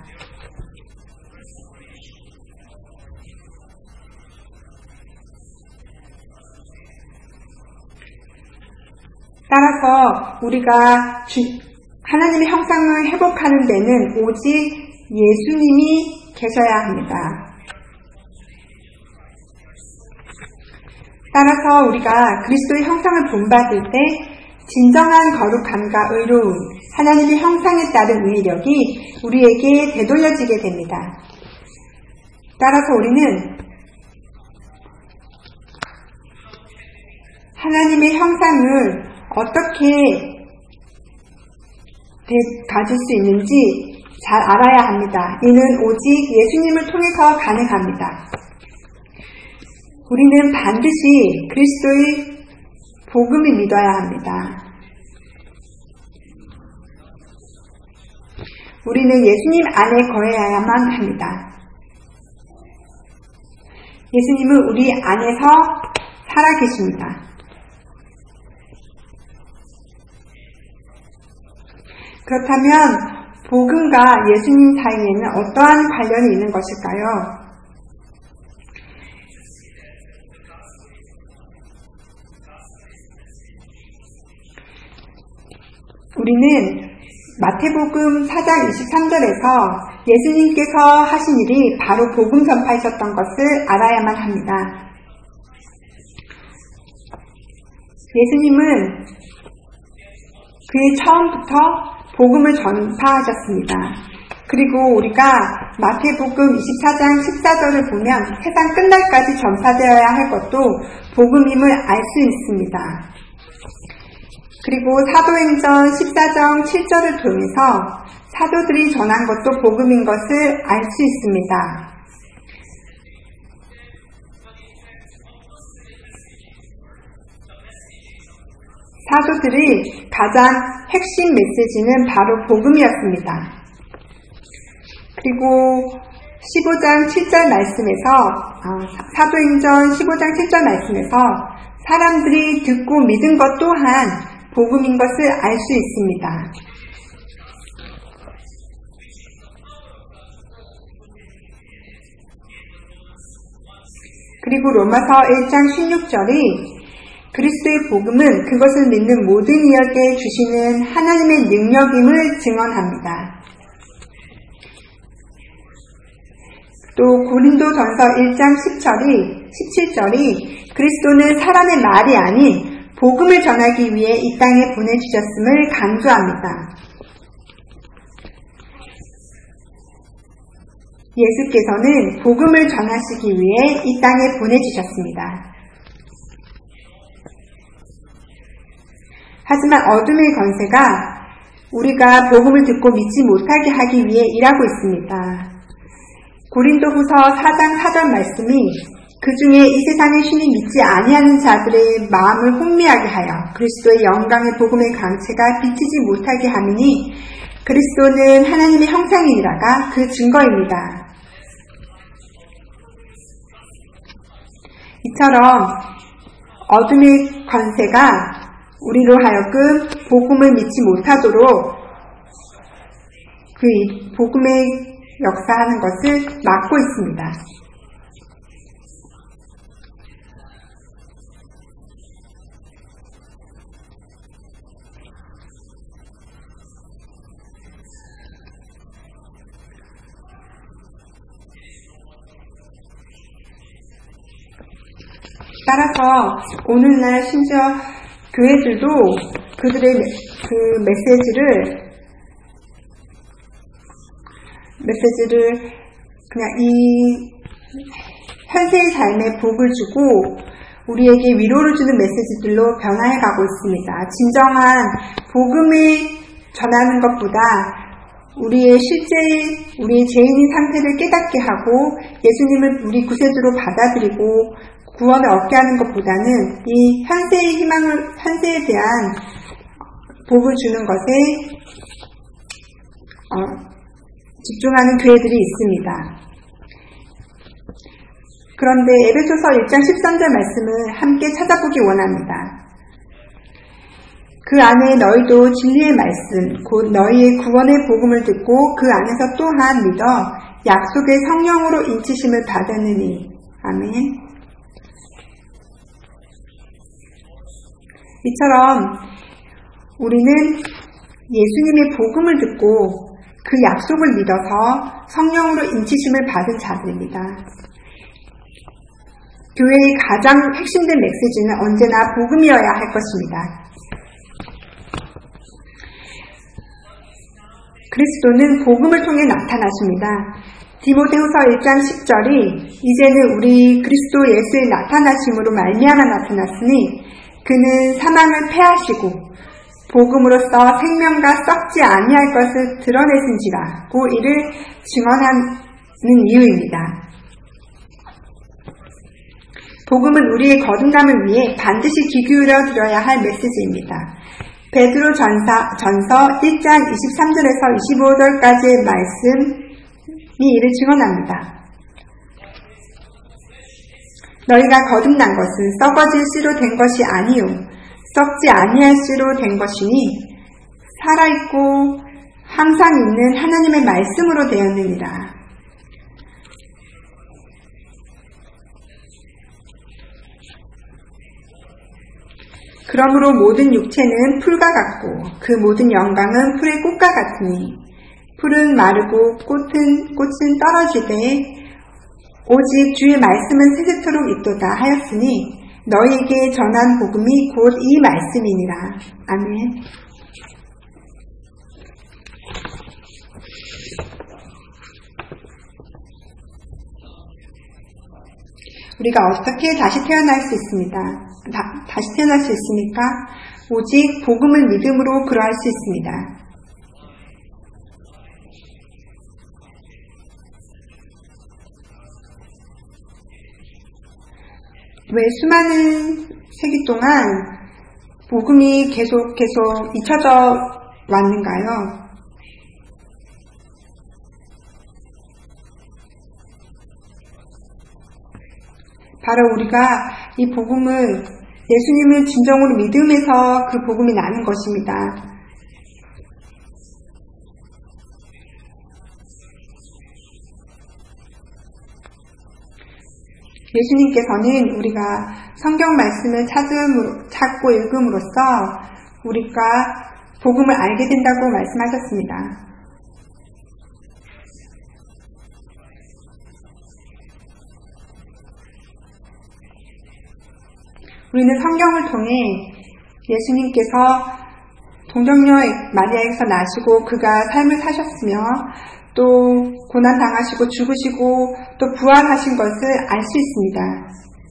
따라서 우리가 하나님의 형상을 회복하는 데는 오직 예수님이 계셔야 합니다. 따라서 우리가 그리스도의 형상을 본받을 때 진정한 거룩함과 의로움, 하나님의 형상에 따른 의력이 우리에게 되돌려지게 됩니다. 따라서 우리는 하나님의 형상을 어떻게 가질 수 있는지 잘 알아야 합니다. 이는 오직 예수님을 통해서 가능합니다. 우리는 반드시 그리스도의 복음을 믿어야 합니다. 우리는 예수님 안에 거해야만 합니다. 예수님은 우리 안에서 살아계십니다. 그렇다면 복음과 예수님 사이에는 어떠한 관련이 있는 것일까요? 우리는 마태복음 4장 23절에서 예수님께서 하신 일이 바로 복음 전파이셨던 것을 알아야만 합니다. 예수님은 그의 처음부터 복음을 전파하셨습니다. 그리고 우리가 마태복음 24장 14절을 보면 세상 끝날까지 전파되어야 할 것도 복음임을 알 수 있습니다. 그리고 사도행전 14장 7절을 통해서 사도들이 전한 것도 복음인 것을 알 수 있습니다. 사도들이 가장 핵심 메시지는 바로 복음이었습니다. 그리고 15장 7절 말씀에서 사도행전 15장 7절 말씀에서 사람들이 듣고 믿은 것 또한 복음인 것을 알 수 있습니다. 그리고 로마서 1장 16절이 그리스도의 복음은 그것을 믿는 모든 이에게 주시는 하나님의 능력임을 증언합니다. 또 고린도전서 1장 17절이 그리스도는 사람의 말이 아닌 복음을 전하기 위해 이 땅에 보내주셨음을 강조합니다. 예수께서는 복음을 전하시기 위해 이 땅에 보내주셨습니다. 하지만 어둠의 권세가 우리가 복음을 듣고 믿지 못하게 하기 위해 일하고 있습니다. 고린도후서 4장 4절 말씀이 그 중에 이 세상의 신이 믿지 아니하는 자들의 마음을 혼미하게 하여 그리스도의 영광의 복음의 강체가 비치지 못하게 함이니 그리스도는 하나님의 형상이니라가 그 증거입니다. 이처럼 어둠의 권세가 우리로 하여금 복음을 믿지 못하도록 그 복음의 역사하는 것을 막고 있습니다. 따라서 오늘날 심지어 교회들도 그들의 그 메시지를 그냥 이 현세의 삶에 복을 주고 우리에게 위로를 주는 메시지들로 변화해 가고 있습니다. 진정한 복음을 전하는 것보다 우리의 죄인인 상태를 깨닫게 하고 예수님을 우리 구세주로 받아들이고 구원을 얻게 하는 것보다는 이 현세에 대한 복을 주는 것에 집중하는 교회들이 있습니다. 그런데 에베소서 1장 13절 말씀을 함께 찾아보기 원합니다. 그 안에 너희도 진리의 말씀, 곧 너희의 구원의 복음을 듣고 그 안에서 또한 믿어 약속의 성령으로 인치심을 받았느니. 아멘. 이처럼 우리는 예수님의 복음을 듣고 그 약속을 믿어서 성령으로 인치심을 받은 자들입니다. 교회의 가장 핵심된 메시지는 언제나 복음이어야 할 것입니다. 그리스도는 복음을 통해 나타나십니다. 디모데후서 1장 10절이 이제는 우리 그리스도 예수의 나타나심으로 말미암아 나타났으니 그는 사망을 패하시고 복음으로써 생명과 썩지 아니할 것을 드러내신지라고 이를 증언하는 이유입니다. 복음은 우리의 거듭남을 위해 반드시 귀 기울여 들어야 할 메시지입니다. 베드로 전서 1장 23절에서 25절까지의 말씀이 이를 증언합니다. 너희가 거듭난 것은 썩어질 씨로 된 것이 아니요 썩지 아니할 씨로 된 것이니 살아있고 항상 있는 하나님의 말씀으로 되었느니라. 그러므로 모든 육체는 풀과 같고 그 모든 영광은 풀의 꽃과 같으니 풀은 마르고 꽃은 떨어지되 오직 주의 말씀은 세세토록 있도다 하였으니 너희에게 전한 복음이 곧 이 말씀이니라. 아멘. 우리가 어떻게 다시 태어날 수 있습니다. 다시 태어날 수 있습니까? 오직 복음을 믿음으로 그러할 수 있습니다. 왜 수많은 세기 동안 복음이 계속 잊혀져 왔는가요? 바로 우리가 이 복음을 예수님을 진정으로 믿음에서 그 복음이 나는 것입니다. 예수님께서는 우리가 성경 말씀을 찾고 읽음으로써 우리가 복음을 알게 된다고 말씀하셨습니다. 우리는 성경을 통해 예수님께서 동정녀 마리아에게서 나시고 그가 삶을 사셨으며 또 고난당하시고 죽으시고 또 부활하신 것을 알 수 있습니다.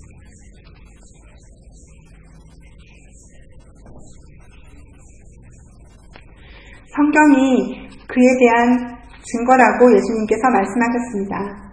성경이 그에 대한 증거라고 예수님께서 말씀하셨습니다.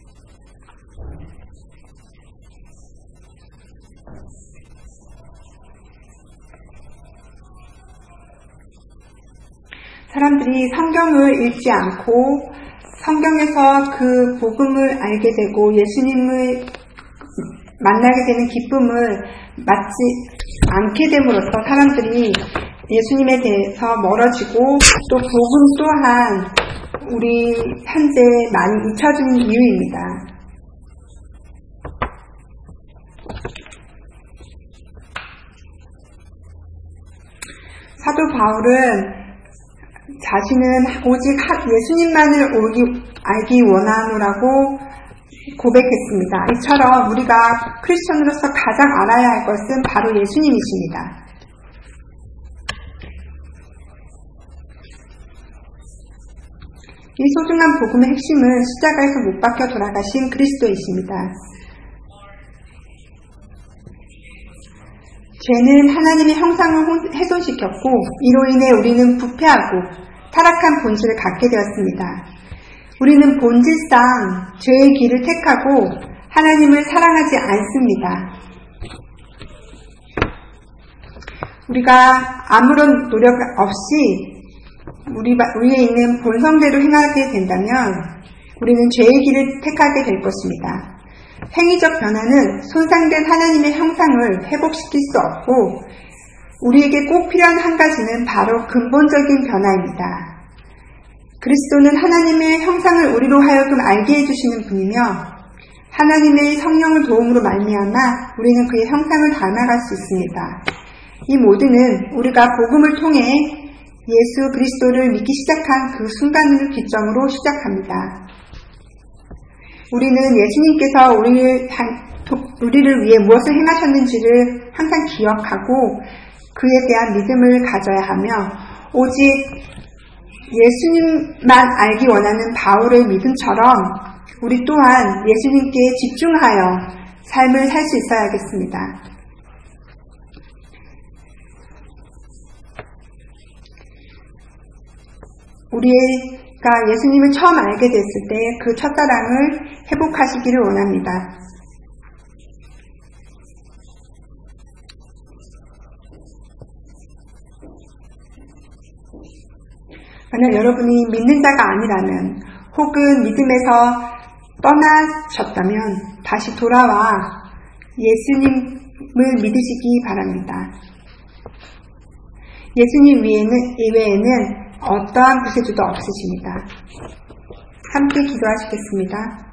사람들이 성경을 읽지 않고 성경에서 그 복음을 알게 되고 예수님을 만나게 되는 기쁨을 맞지 않게 됨으로써 사람들이 예수님에 대해서 멀어지고 또 복음 또한 우리 현재 많이 잊혀지는 이유입니다. 사도 바울은 자신은 오직 예수님만을 알기 원하노라고 고백했습니다. 이처럼 우리가 크리스천으로서 가장 알아야 할 것은 바로 예수님이십니다. 이 소중한 복음의 핵심은 십자가에서 못 박혀 돌아가신 그리스도이십니다. 죄는 하나님의 형상을 훼손시켰고 이로 인해 우리는 부패하고 타락한 본질을 갖게 되었습니다. 우리는 본질상 죄의 길을 택하고 하나님을 사랑하지 않습니다. 우리가 아무런 노력 없이 우리에 있는 본성대로 행하게 된다면 우리는 죄의 길을 택하게 될 것입니다. 행위적 변화는 손상된 하나님의 형상을 회복시킬 수 없고 우리에게 꼭 필요한 한 가지는 바로 근본적인 변화입니다. 그리스도는 하나님의 형상을 우리로 하여금 알게 해주시는 분이며 하나님의 성령을 도움으로 말미암아 우리는 그의 형상을 닮아갈 수 있습니다. 이 모두는 우리가 복음을 통해 예수 그리스도를 믿기 시작한 그 순간을 기점으로 시작합니다. 우리는 예수님께서 우리를 위해 무엇을 행하셨는지를 항상 기억하고 그에 대한 믿음을 가져야 하며 오직 예수님만 알기 원하는 바울의 믿음처럼 우리 또한 예수님께 집중하여 삶을 살 수 있어야겠습니다. 우리가 예수님을 처음 알게 됐을 때 그 첫사랑을 회복하시기를 원합니다. 만약 여러분이 믿는 자가 아니라면 혹은 믿음에서 떠나셨다면 다시 돌아와 예수님을 믿으시기 바랍니다. 예수님 이외에는 어떠한 구세주도 없으십니다. 함께 기도하시겠습니다.